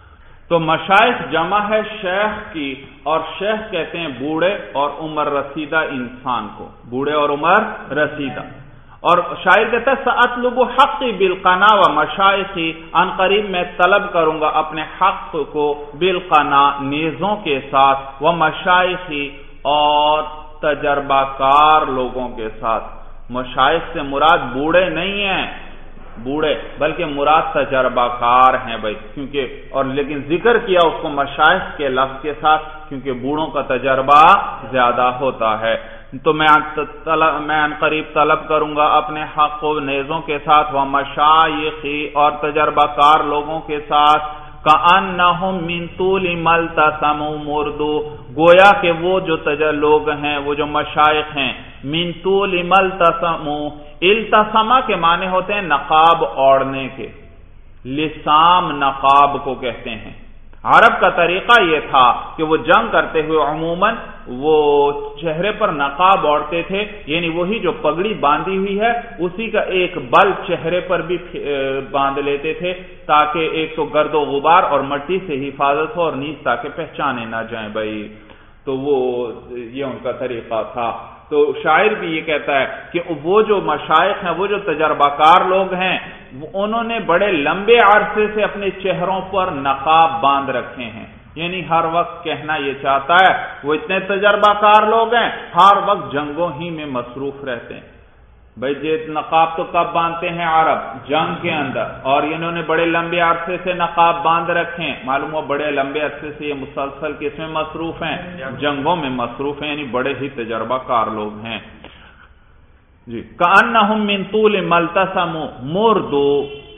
S1: تو مشائخ جمع ہے شیخ کی، اور شیخ کہتے ہیں بوڑھے اور عمر رسیدہ انسان کو، بوڑھے اور عمر رسیدہ۔ اور شاعر کہتا ہے سأطلب حقی بالقنا و مشائخی، ان قریب میں طلب کروں گا اپنے حق کو بالقنا نیزوں کے ساتھ، و مشائخی اور تجربہ کار لوگوں کے ساتھ۔ مشائخ سے مراد بوڑھے نہیں ہیں، بوڑھے، بلکہ مراد تجربہ کار ہیں بھائی، کیونکہ اور لیکن ذکر کیا اس کو مشائخ کے لفظ کے ساتھ کیونکہ بوڑھوں کا تجربہ زیادہ ہوتا ہے۔ تو میں ان قریب طلب کروں گا اپنے حق کو نیزوں کے ساتھ، و مشائخی اور تجربہ کار لوگوں کے ساتھ، کأنہم من طول ملتسم مردو، گویا کہ وہ جو لوگ ہیں، وہ جو مشائخ ہیں، من طول ملتسم، التسمہ کے معنی ہوتے ہیں نقاب اوڑھنے کے، لسام نقاب کو کہتے ہیں۔ عرب کا طریقہ یہ تھا کہ وہ جنگ کرتے ہوئے عموماً وہ چہرے پر نقاب اوڑھتے تھے، یعنی وہی جو پگڑی باندھی ہوئی ہے اسی کا ایک بل چہرے پر بھی باندھ لیتے تھے، تاکہ ایک تو گرد و غبار اور مٹی سے حفاظت ہو، اور نیز تاکہ پہچانے نہ جائیں بھائی۔ تو وہ یہ ان کا طریقہ تھا۔ تو شاعر بھی یہ کہتا ہے کہ وہ جو مشائخ ہیں، وہ جو تجربہ کار لوگ ہیں، انہوں نے بڑے لمبے عرصے سے اپنے چہروں پر نقاب باندھ رکھے ہیں، یعنی ہر وقت کہنا یہ چاہتا ہے وہ اتنے تجربہ کار لوگ ہیں، ہر وقت جنگوں ہی میں مصروف رہتے ہیں۔ بھائی یہ نقاب تو کب باندھتے ہیں عرب؟ جنگ کے اندر، اور انہوں نے بڑے لمبے عرصے سے نقاب باندھ رکھے ہیں، معلوم ہوا بڑے لمبے عرصے سے یہ مسلسل کس میں مصروف ہیں؟ جنگوں میں مصروف ہیں، یعنی بڑے ہی تجربہ کار لوگ ہیں جی۔ کأنہم من طول ملتسم مردو،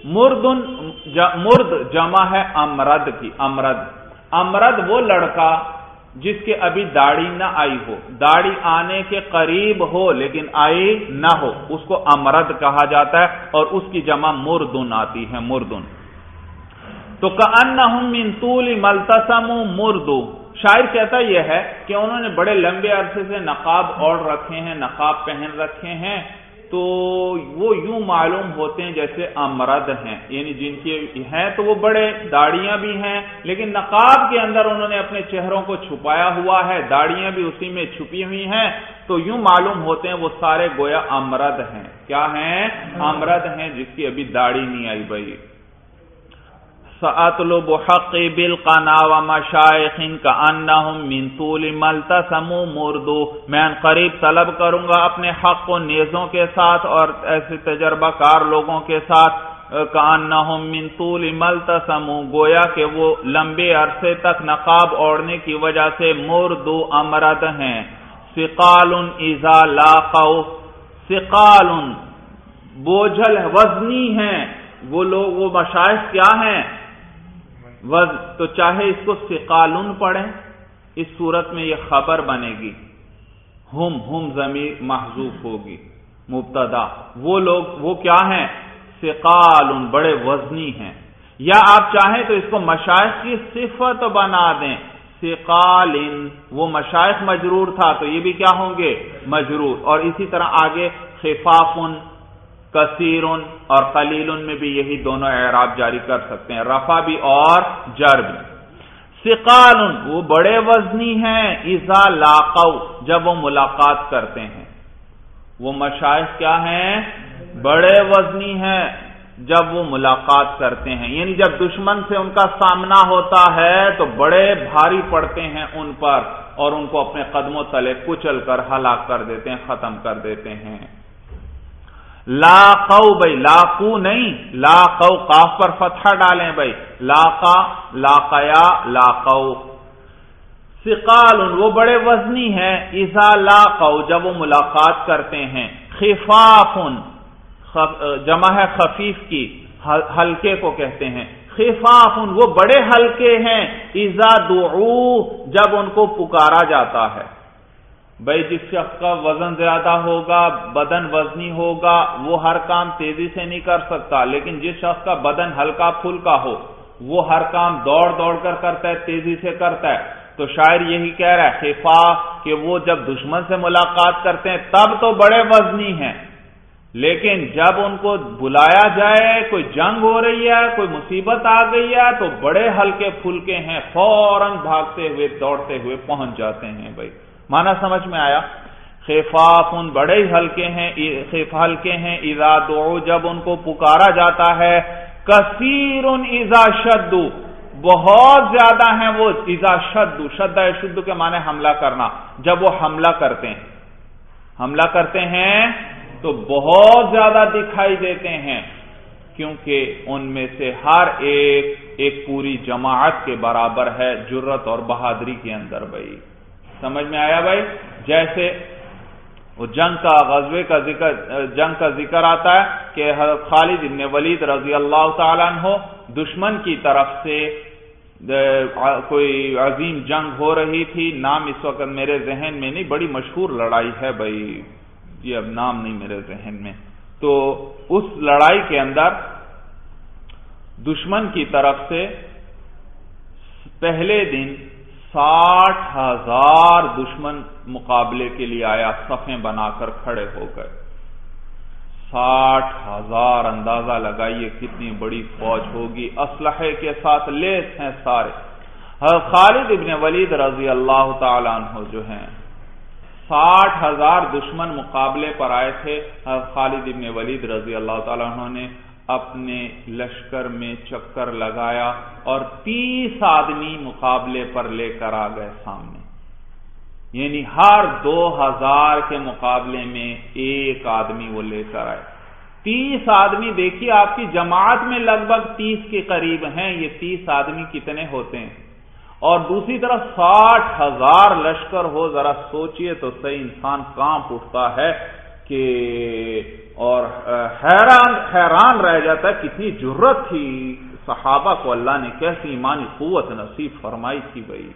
S1: مرد جمع ہے امرد کی، امرد وہ لڑکا جس کے ابھی داڑھی نہ آئی ہو، داڑھی آنے کے قریب ہو لیکن آئی نہ ہو، اس کو امرد کہا جاتا ہے، اور اس کی جمع مردن آتی ہے، مردن۔ تو کأنہم من طول ملتسم مردو، شاعر کہتا یہ ہے کہ انہوں نے بڑے لمبے عرصے سے نقاب اوڑھ رکھے ہیں، نقاب پہن رکھے ہیں، تو وہ یوں معلوم ہوتے ہیں جیسے امرد ہیں، یعنی جن کے ہیں تو وہ بڑے داڑیاں بھی ہیں، لیکن نقاب کے اندر انہوں نے اپنے چہروں کو چھپایا ہوا ہے، داڑیاں بھی اسی میں چھپی ہوئی ہیں، تو یوں معلوم ہوتے ہیں وہ سارے گویا امرد ہیں۔ کیا ہیں؟ امرد ہیں، جس کی ابھی داڑھی نہیں آئی بھائی۔ سأطلب حقی بالقنا ومشائخ کأنہم من طول ملتسم مردو، میں ان قریب طلب کروں گا اپنے حق کو نیزوں کے ساتھ اور ایسے تجربہ کار لوگوں کے ساتھ، کأنہم من طول ملتسم، گویا کہ وہ لمبے عرصے تک نقاب اوڑھنے کی وجہ سے مردو امرد ہیں۔ ثقال اذا لاقوا، ثقال بوجھل وزنی ہیں وہ لوگ، وہ مشائخ کیا ہیں؟ تو چاہے اس کو ثقالن پڑھیں، اس صورت میں یہ خبر بنے گی، ہم ضمیر محذوف ہوگی، مبتدا، وہ لوگ وہ کیا ہیں؟ ثقالن، بڑے وزنی ہیں۔ یا آپ چاہیں تو اس کو مشائخ کی صفت بنا دیں، ثقالن، وہ مشائخ مجرور تھا تو یہ بھی کیا ہوں گے؟ مجرور۔ اور اسی طرح آگے خفافن، کثیرن اور قلیلن میں بھی یہی دونوں اعراب جاری کر سکتے ہیں، رفع بھی اور جر بھی۔ ثقالن، وہ بڑے وزنی ہیں، اذا لاقوا، جب وہ ملاقات کرتے ہیں، وہ مشائخ کیا ہیں؟ بڑے وزنی ہیں جب وہ ملاقات کرتے ہیں، یعنی جب دشمن سے ان کا سامنا ہوتا ہے تو بڑے بھاری پڑتے ہیں ان پر، اور ان کو اپنے قدموں تلے کچل کر ہلاک کر دیتے ہیں، ختم کر دیتے ہیں۔ لاقوا بھائی، لاقو نہیں، لاقوا قاف پر فتحہ ڈالیں بھائی، لاقا، لاقیا، لاقوا۔ ثقال، وہ بڑے وزنی ہیں، اذا لاقوا، جب وہ ملاقات کرتے ہیں۔ خفاف، جمع ہے خفیف کی، ہلکے کو کہتے ہیں۔ خفاف، وہ بڑے ہلکے ہیں، اذا دعوا، جب ان کو پکارا جاتا ہے۔ بھائی جس شخص کا وزن زیادہ ہوگا، بدن وزنی ہوگا، وہ ہر کام تیزی سے نہیں کر سکتا، لیکن جس شخص کا بدن ہلکا پھلکا ہو وہ ہر کام دوڑ دوڑ کر کرتا ہے، تیزی سے کرتا ہے۔ تو شاعر یہی کہہ رہا ہے خفاف، کہ وہ جب دشمن سے ملاقات کرتے ہیں تب تو بڑے وزنی ہیں، لیکن جب ان کو بلایا جائے، کوئی جنگ ہو رہی ہے، کوئی مصیبت آ گئی ہے، تو بڑے ہلکے پھلکے ہیں، فوراً بھاگتے ہوئے دوڑتے ہوئے پہنچ جاتے ہیں بھائی۔ معنی سمجھ میں آیا؟ خفاف بڑے ہی ہلکے ہیں، اذا دعوا جب ان کو پکارا جاتا ہے، کثیر اذا شدوا بہت زیادہ ہیں وہ، اذا شدوا شدہ شد کے معنی حملہ کرنا، جب وہ حملہ کرتے ہیں تو بہت زیادہ دکھائی دیتے ہیں، کیونکہ ان میں سے ہر ایک پوری جماعت کے برابر ہے جرت اور بہادری کے اندر بھائی۔ سمجھ میں آیا بھائی؟ جیسے وہ جنگ کا ذکر آتا ہے کہ حضرت خالد ابن ولید رضی اللہ تعالیٰ عنہ دشمن کی طرف سے کوئی عظیم جنگ ہو رہی تھی، نام اس وقت میرے ذہن میں نہیں، بڑی مشہور لڑائی ہے بھائی، یہ اب نام نہیں میرے ذہن میں۔ تو اس لڑائی کے اندر دشمن کی طرف سے پہلے دن 60,000 دشمن مقابلے کے لیے آیا، صفیں بنا کر کھڑے ہو گئے۔ 60,000 اندازہ لگائیے کتنی بڑی فوج ہوگی، اسلحے کے ساتھ لیس ہیں سارے۔ خالد ابن ولید رضی اللہ تعالیٰ عنہ جو ہیں، 60,000 دشمن مقابلے پر آئے تھے، خالد ابن ولید رضی اللہ تعالیٰ عنہ نے اپنے لشکر میں چکر لگایا اور 30 آدمی مقابلے پر لے کر آ گئے سامنے، یعنی ہر 2000 کے مقابلے میں ایک آدمی وہ لے کر آئے۔ 30 آدمی دیکھیے، آپ کی جماعت میں لگ بھگ 30 کے قریب ہیں، یہ 30 آدمی کتنے ہوتے ہیں؟ اور دوسری طرف 60,000 لشکر ہو، ذرا سوچئے تو صحیح، انسان کانپ اٹھتا ہے کہ اور حیران رہ جاتا ہے کتنی جرت تھی صحابہ کو، اللہ نے کیسی ایمانی قوت نصیب فرمائی تھی بھائی۔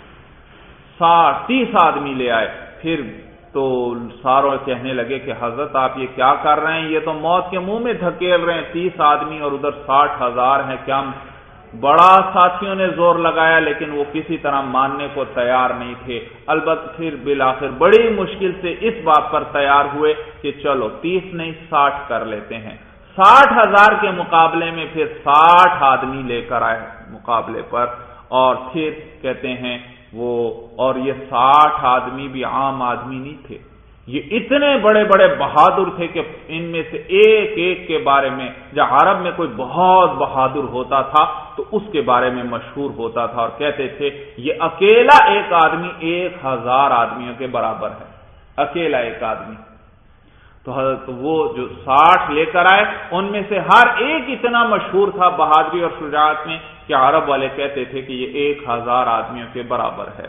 S1: 30 آدمی لے آئے، پھر تو ساروں کہنے لگے کہ حضرت آپ یہ کیا کر رہے ہیں، یہ تو موت کے منہ میں دھکیل رہے ہیں، 30 آدمی اور ادھر 60,000 ہیں، کیا؟ بڑا ساتھیوں نے زور لگایا لیکن وہ کسی طرح ماننے کو تیار نہیں تھے۔ البتہ پھر بالآخر بڑی مشکل سے اس بات پر تیار ہوئے کہ چلو 30 نہیں 60 کر لیتے ہیں۔ 60,000 کے مقابلے میں پھر 60 آدمی لے کر آئے مقابلے پر، اور پھر کہتے ہیں وہ، اور یہ 60 آدمی بھی عام آدمی نہیں تھے، یہ اتنے بڑے بڑے بہادر تھے کہ ان میں سے ایک ایک کے بارے میں، جب عرب میں کوئی بہت بہادر ہوتا تھا تو اس کے بارے میں مشہور ہوتا تھا، اور کہتے تھے یہ اکیلا ایک آدمی 1000 آدمیوں کے برابر ہے، اکیلا ایک آدمی۔ تو حضرت وہ جو 60 لے کر آئے، ان میں سے ہر ایک اتنا مشہور تھا بہادری اور شجاعت میں کہ عرب والے کہتے تھے کہ یہ 1000 آدمیوں کے برابر ہے۔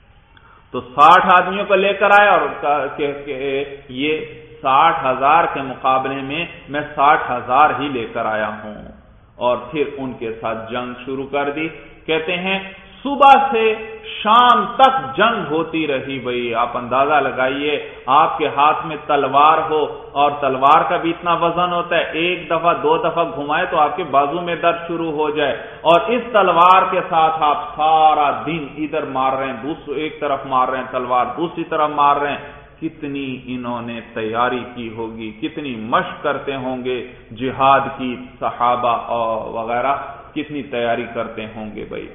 S1: تو 60 آدمیوں کو لے کر آئے اور کہ یہ 60,000 کے مقابلے میں 60,000 ہی لے کر آیا ہوں، اور پھر ان کے ساتھ جنگ شروع کر دی۔ کہتے ہیں صبح سے شام تک جنگ ہوتی رہی بھائی، آپ اندازہ لگائیے، آپ کے ہاتھ میں تلوار ہو، اور تلوار کا بھی اتنا وزن ہوتا ہے، ایک دفعہ 2 دفعہ گھمائے تو آپ کے بازو میں درد شروع ہو جائے، اور اس تلوار کے ساتھ آپ سارا دن ادھر مار رہے ہیں، ایک طرف مار رہے ہیں تلوار، دوسری طرف مار رہے ہیں۔ کتنی انہوں نے تیاری کی ہوگی، کتنی مشق کرتے ہوں گے جہاد کی، صحابہ اور وغیرہ کتنی تیاری کرتے ہوں گے بھائی۔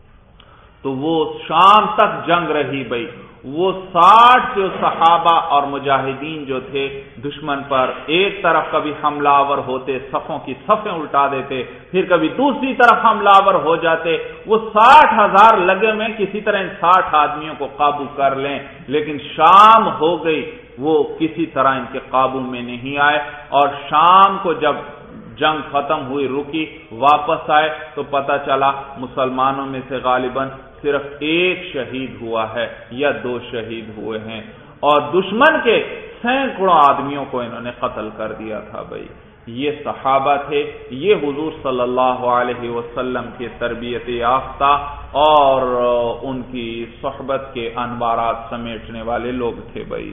S1: تو وہ شام تک جنگ رہی بھائی، وہ 60 جو صحابہ اور مجاہدین جو تھے دشمن پر ایک طرف کبھی حملہ آور ہوتے، صفوں کی صفیں الٹا دیتے، پھر کبھی دوسری طرف حملہ آور ہو جاتے، وہ 60,000 لگے میں کسی طرح ان 60 آدمیوں کو قابو کر لیں، لیکن شام ہو گئی، وہ کسی طرح ان کے قابو میں نہیں آئے، اور شام کو جب جنگ ختم ہوئی، رکی، واپس آئے تو پتہ چلا مسلمانوں میں سے غالباً صرف 1 شہید ہوا ہے یا 2 شہید ہوئے ہیں، اور دشمن کے سینکڑوں آدمیوں کو انہوں نے قتل کر دیا تھا بھائی۔ یہ صحابہ تھے، یہ حضور صلی اللہ علیہ وسلم کے تربیت یافتہ اور ان کی صحبت کے انوارات سمیٹنے والے لوگ تھے بھائی۔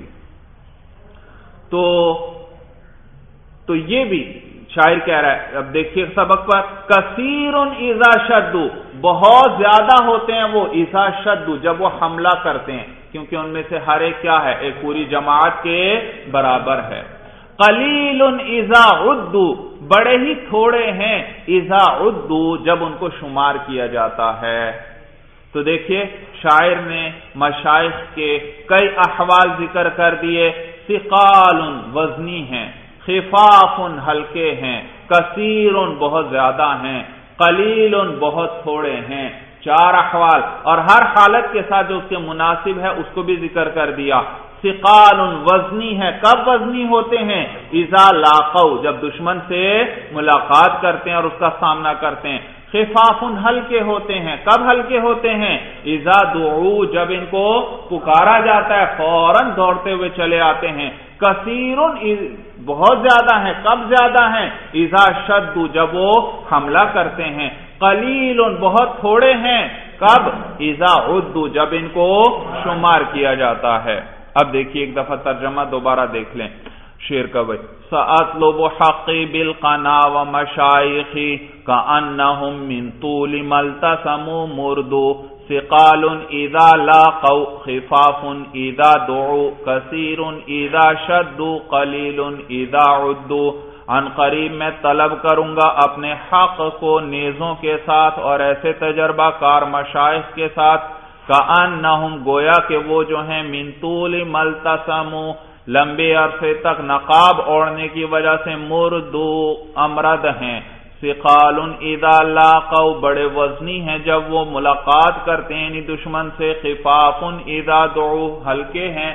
S1: تو یہ بھی شاعر کہہ رہا ہے، اب دیکھیے سبق پر، کثیر اذا شدوا بہت زیادہ ہوتے ہیں وہ، اذا شدوا جب وہ حملہ کرتے ہیں، کیونکہ ان میں سے ہر ایک کیا ہے، ایک پوری جماعت کے برابر ہے۔ قلیل اذا عدوا، بڑے ہی تھوڑے ہیں اذا عدوا، جب ان کو شمار کیا جاتا ہے۔ تو دیکھیے شاعر نے مشائخ کے کئی احوال ذکر کر دیے، ثقال وزنی ہیں، خفاف ہلکے ہیں، کثیر بہت زیادہ ہیں، قلیل بہت تھوڑے ہیں، 4 احوال، اور ہر حالت کے ساتھ جو اس کے مناسب ہے اس کو بھی ذکر کر دیا۔ ثقال وزنی ہے، کب وزنی ہوتے ہیں؟ اذا لاقوا، جب دشمن سے ملاقات کرتے ہیں اور اس کا سامنا کرتے ہیں۔ خفاف ہلکے ہوتے ہیں، کب ہلکے ہوتے ہیں؟ اذا دعوا، جب ان کو پکارا جاتا ہے فوراً دوڑتے ہوئے چلے آتے ہیں۔ کثیر بہت زیادہ ہیں، کب زیادہ ہیں؟ اذا شدوا، جب وہ حملہ کرتے ہیں۔ قلیل بہت تھوڑے ہیں، کب؟ اذا عدوا، جب ان کو شمار کیا جاتا ہے۔ اب دیکھیے ایک دفعہ ترجمہ دوبارہ دیکھ لیں شعر کا بھائی۔ سأطلب حقی بالقنا ومشائخی کأنہم من طول ملتسموا مردو، ثقال اذا لاقوا، خفاف اذا دعوا، کثیر اذا شدوا، قلیل اذا عدوا۔ عن قریب میں طلب کروں گا اپنے حق کو نیزوں کے ساتھ اور ایسے تجربہ کار مشائخ کے ساتھ، کأنہم، گویا کہ وہ جو ہیں من طول ملتسموا، لمبے عرصے تک نقاب اوڑھنے کی وجہ سے مردو، امرد ہیں۔ ثقال اذا لاقوا، بڑے وزنی ہیں جب وہ ملاقات کرتے ہیں یعنی دشمن سے۔ خفاف اذا دعوا، ہلکے ہیں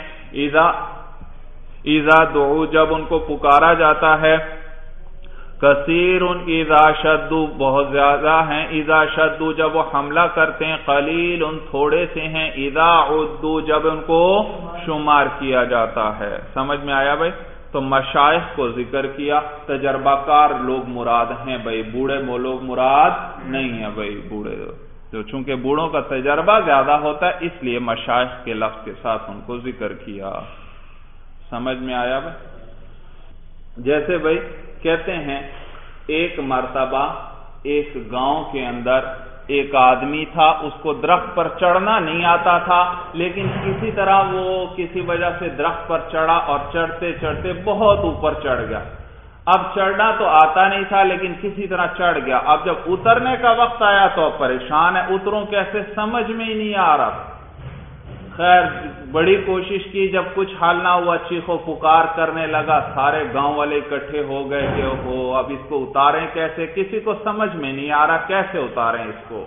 S1: اذا دعوا، جب ان کو پکارا جاتا ہے۔ کثیر اذا شدوا، بہت زیادہ ہیں اذا شدوا، جب وہ حملہ کرتے ہیں۔ قلیل، تھوڑے سے ہیں اذا عدوا، جب ان کو شمار کیا جاتا ہے۔ سمجھ میں آیا بھائی؟ تو مشائخ کو ذکر کیا، تجربہ کار لوگ مراد ہیں بھائی، بوڑھے لوگ مراد نہیں ہیں بھائی، بوڑھے تو چونکہ بوڑھوں کا تجربہ زیادہ ہوتا ہے اس لیے مشائخ کے لفظ کے ساتھ ان کو ذکر کیا۔ سمجھ میں آیا بھائی؟ جیسے بھائی کہتے ہیں ایک مرتبہ ایک گاؤں کے اندر ایک آدمی تھا، اس کو درخت پر چڑھنا نہیں آتا تھا، لیکن کسی طرح وہ کسی وجہ سے درخت پر چڑھا اور چڑھتے چڑھتے بہت اوپر چڑھ گیا۔ اب چڑھنا تو آتا نہیں تھا لیکن کسی طرح چڑھ گیا۔ اب جب اترنے کا وقت آیا تو پریشان ہے، اتروں کیسے، سمجھ میں ہی نہیں آ رہا۔ خیر بڑی کوشش کی، جب کچھ حل نہ ہوا چیخ و پکار کرنے لگا، سارے گاؤں والے اکٹھے ہو گئے کہ اب اس کو اتاریں کیسے، کسی کو سمجھ میں نہیں آ رہا کیسے اتاریں اس کو۔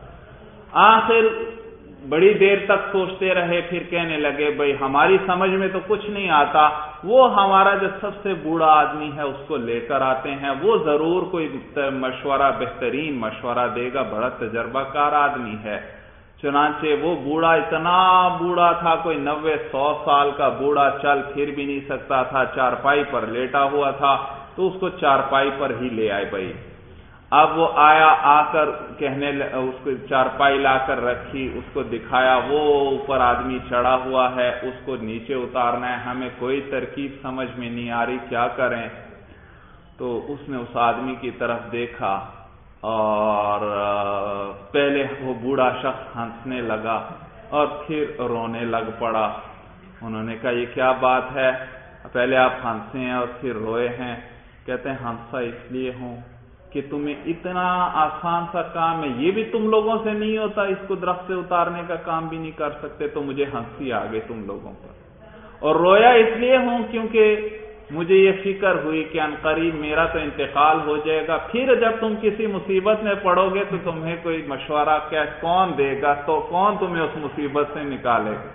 S1: آخر بڑی دیر تک سوچتے رہے، پھر کہنے لگے بھئی ہماری سمجھ میں تو کچھ نہیں آتا، وہ ہمارا جو سب سے بوڑھا آدمی ہے اس کو لے کر آتے ہیں، وہ ضرور کوئی مشورہ، بہترین مشورہ دے گا، بڑا تجربہ کار آدمی ہے۔ چنانچہ وہ بوڑھا اتنا بوڑھا تھا، کوئی 90-100 سال کا بوڑھا، چل پھر بھی نہیں سکتا تھا، چارپائی پر لیٹا ہوا تھا، تو اس کو چارپائی پر ہی لے آئے بھائی۔ اب وہ آیا، آ کر کہنے اس کو چارپائی لا کر رکھی، اس کو دکھایا، وہ اوپر آدمی چڑھا ہوا ہے، اس کو نیچے اتارنا ہے، ہمیں کوئی ترکیب سمجھ میں نہیں آ رہی، کیا کریں؟ تو اس نے اس آدمی کی طرف دیکھا اور پہلے وہ بوڑھا شخص ہنسنے لگا اور پھر رونے لگ پڑا۔ انہوں نے کہا یہ کیا بات ہے، پہلے آپ ہنسے ہیں اور پھر روئے ہیں؟ کہتے ہیں ہنسا اس لیے ہوں کہ تمہیں اتنا آسان سا کام ہے، یہ بھی تم لوگوں سے نہیں ہوتا، اس کو درخت سے اتارنے کا کام بھی نہیں کر سکتے، تو مجھے ہنسی آ گئی تم لوگوں پر۔ اور رویا اس لیے ہوں کیونکہ مجھے یہ فکر ہوئی کہ عنقریب میرا تو انتقال ہو جائے گا، پھر جب تم کسی مصیبت میں پڑو گے تو تمہیں کوئی مشورہ کیا کون دے گا، تو کون تمہیں اس مصیبت سے نکالے گا؟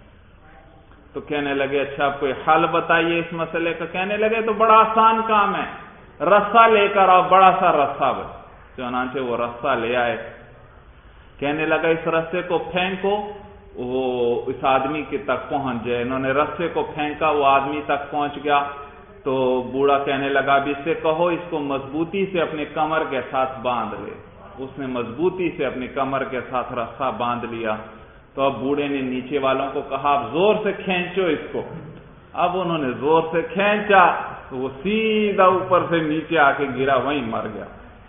S1: تو کہنے لگے اچھا آپ کوئی حل بتائیے اس مسئلے کا۔ کہنے لگے تو بڑا آسان کام ہے، رسا لے کر آؤ، بڑا سا رسا بس۔ چنانچہ وہ رسا لے آئے، کہنے لگا اس رسے کو پھینکو، وہ اس آدمی کے تک پہنچ جائے۔ انہوں نے رسے کو پھینکا، وہ آدمی تک پہنچ گیا۔ تو بوڑھا کہنے لگا اب اس سے کہو اس کو مضبوطی سے اپنی کمر کے ساتھ باندھ لے۔ اس نے مضبوطی سے اپنی کمر کے ساتھ رسا باندھ لیا۔ تو اب بوڑھے نے نیچے والوں کو کہا اب زور سے کھینچو اس کو۔ اب انہوں نے زور سے کھینچا تو وہ سیدھا اوپر سے نیچے آ کے گرا، وہیں مر گیا۔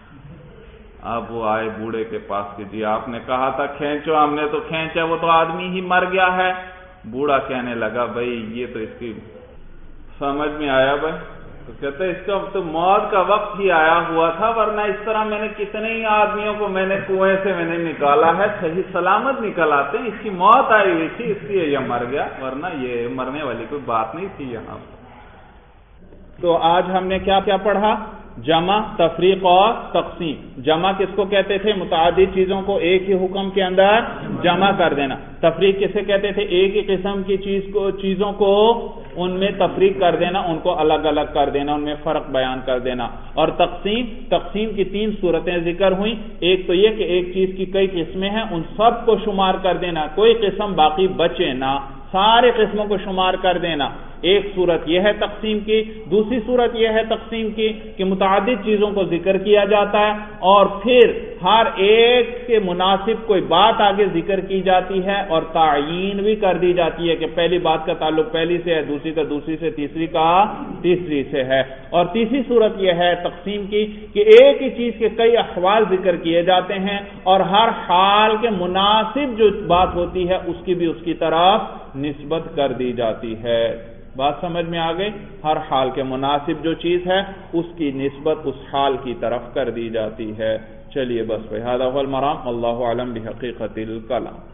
S1: اب وہ آئے بوڑھے کے پاس کہ جی آپ نے کہا تھا کھینچو، ہم نے تو کھینچا، وہ تو آدمی ہی مر گیا ہے۔ بوڑھا کہنے لگا بھائی یہ تو اس کی سمجھ میں آیا بھائی، تو کہتے اس کا تو موت کا وقت ہی آیا ہوا تھا، ورنہ اس طرح میں نے کتنے ہی آدمیوں کو میں نے کنویں سے میں نے نکالا ہے، صحیح سلامت نکل آتے ہیں، اس کی موت آئی ہوئی تھی اس لیے یہ مر گیا، ورنہ یہ مرنے والی کوئی بات نہیں تھی یہاں پر۔ تو آج ہم نے کیا کیا پڑھا؟ جمع، تفریق اور تقسیم۔ جمع کس کو کہتے تھے؟ متعدد چیزوں کو ایک ہی حکم کے اندر جمع کر دینا۔ تفریق کسے کہتے تھے؟ ایک ہی قسم کی چیزوں کو ان میں تفریق کر دینا، ان کو الگ الگ کر دینا، ان میں فرق بیان کر دینا۔ اور تقسیم کی 3 صورتیں ذکر ہوئیں۔ ایک تو یہ کہ ایک چیز کی کئی قسمیں ہیں، ان سب کو شمار کر دینا، کوئی قسم باقی بچے نہ، سارے قسموں کو شمار کر دینا۔ ایک صورت یہ ہے تقسیم کی۔ دوسری صورت یہ ہے تقسیم کی کہ متعدد چیزوں کو ذکر کیا جاتا ہے اور پھر ہر ایک کے مناسب کوئی بات آگے ذکر کی جاتی ہے اور تعیین بھی کر دی جاتی ہے کہ پہلی بات کا تعلق پہلی سے ہے، دوسری کا دوسری سے، تیسری کا تیسری سے ہے۔ اور تیسری صورت یہ ہے تقسیم کی کہ ایک ہی چیز کے کئی احوال ذکر کیے جاتے ہیں اور ہر حال کے مناسب جو بات ہوتی ہے اس کی بھی اس کی طرف نسبت کر دی جاتی ہے۔ بات سمجھ میں آ گئی؟ ہر حال کے مناسب جو چیز ہے اس کی نسبت اس حال کی طرف کر دی جاتی ہے۔ چلیے بس بھائی، ھذا ھو المرام، اللہ اعلم بحقیقت الکلام۔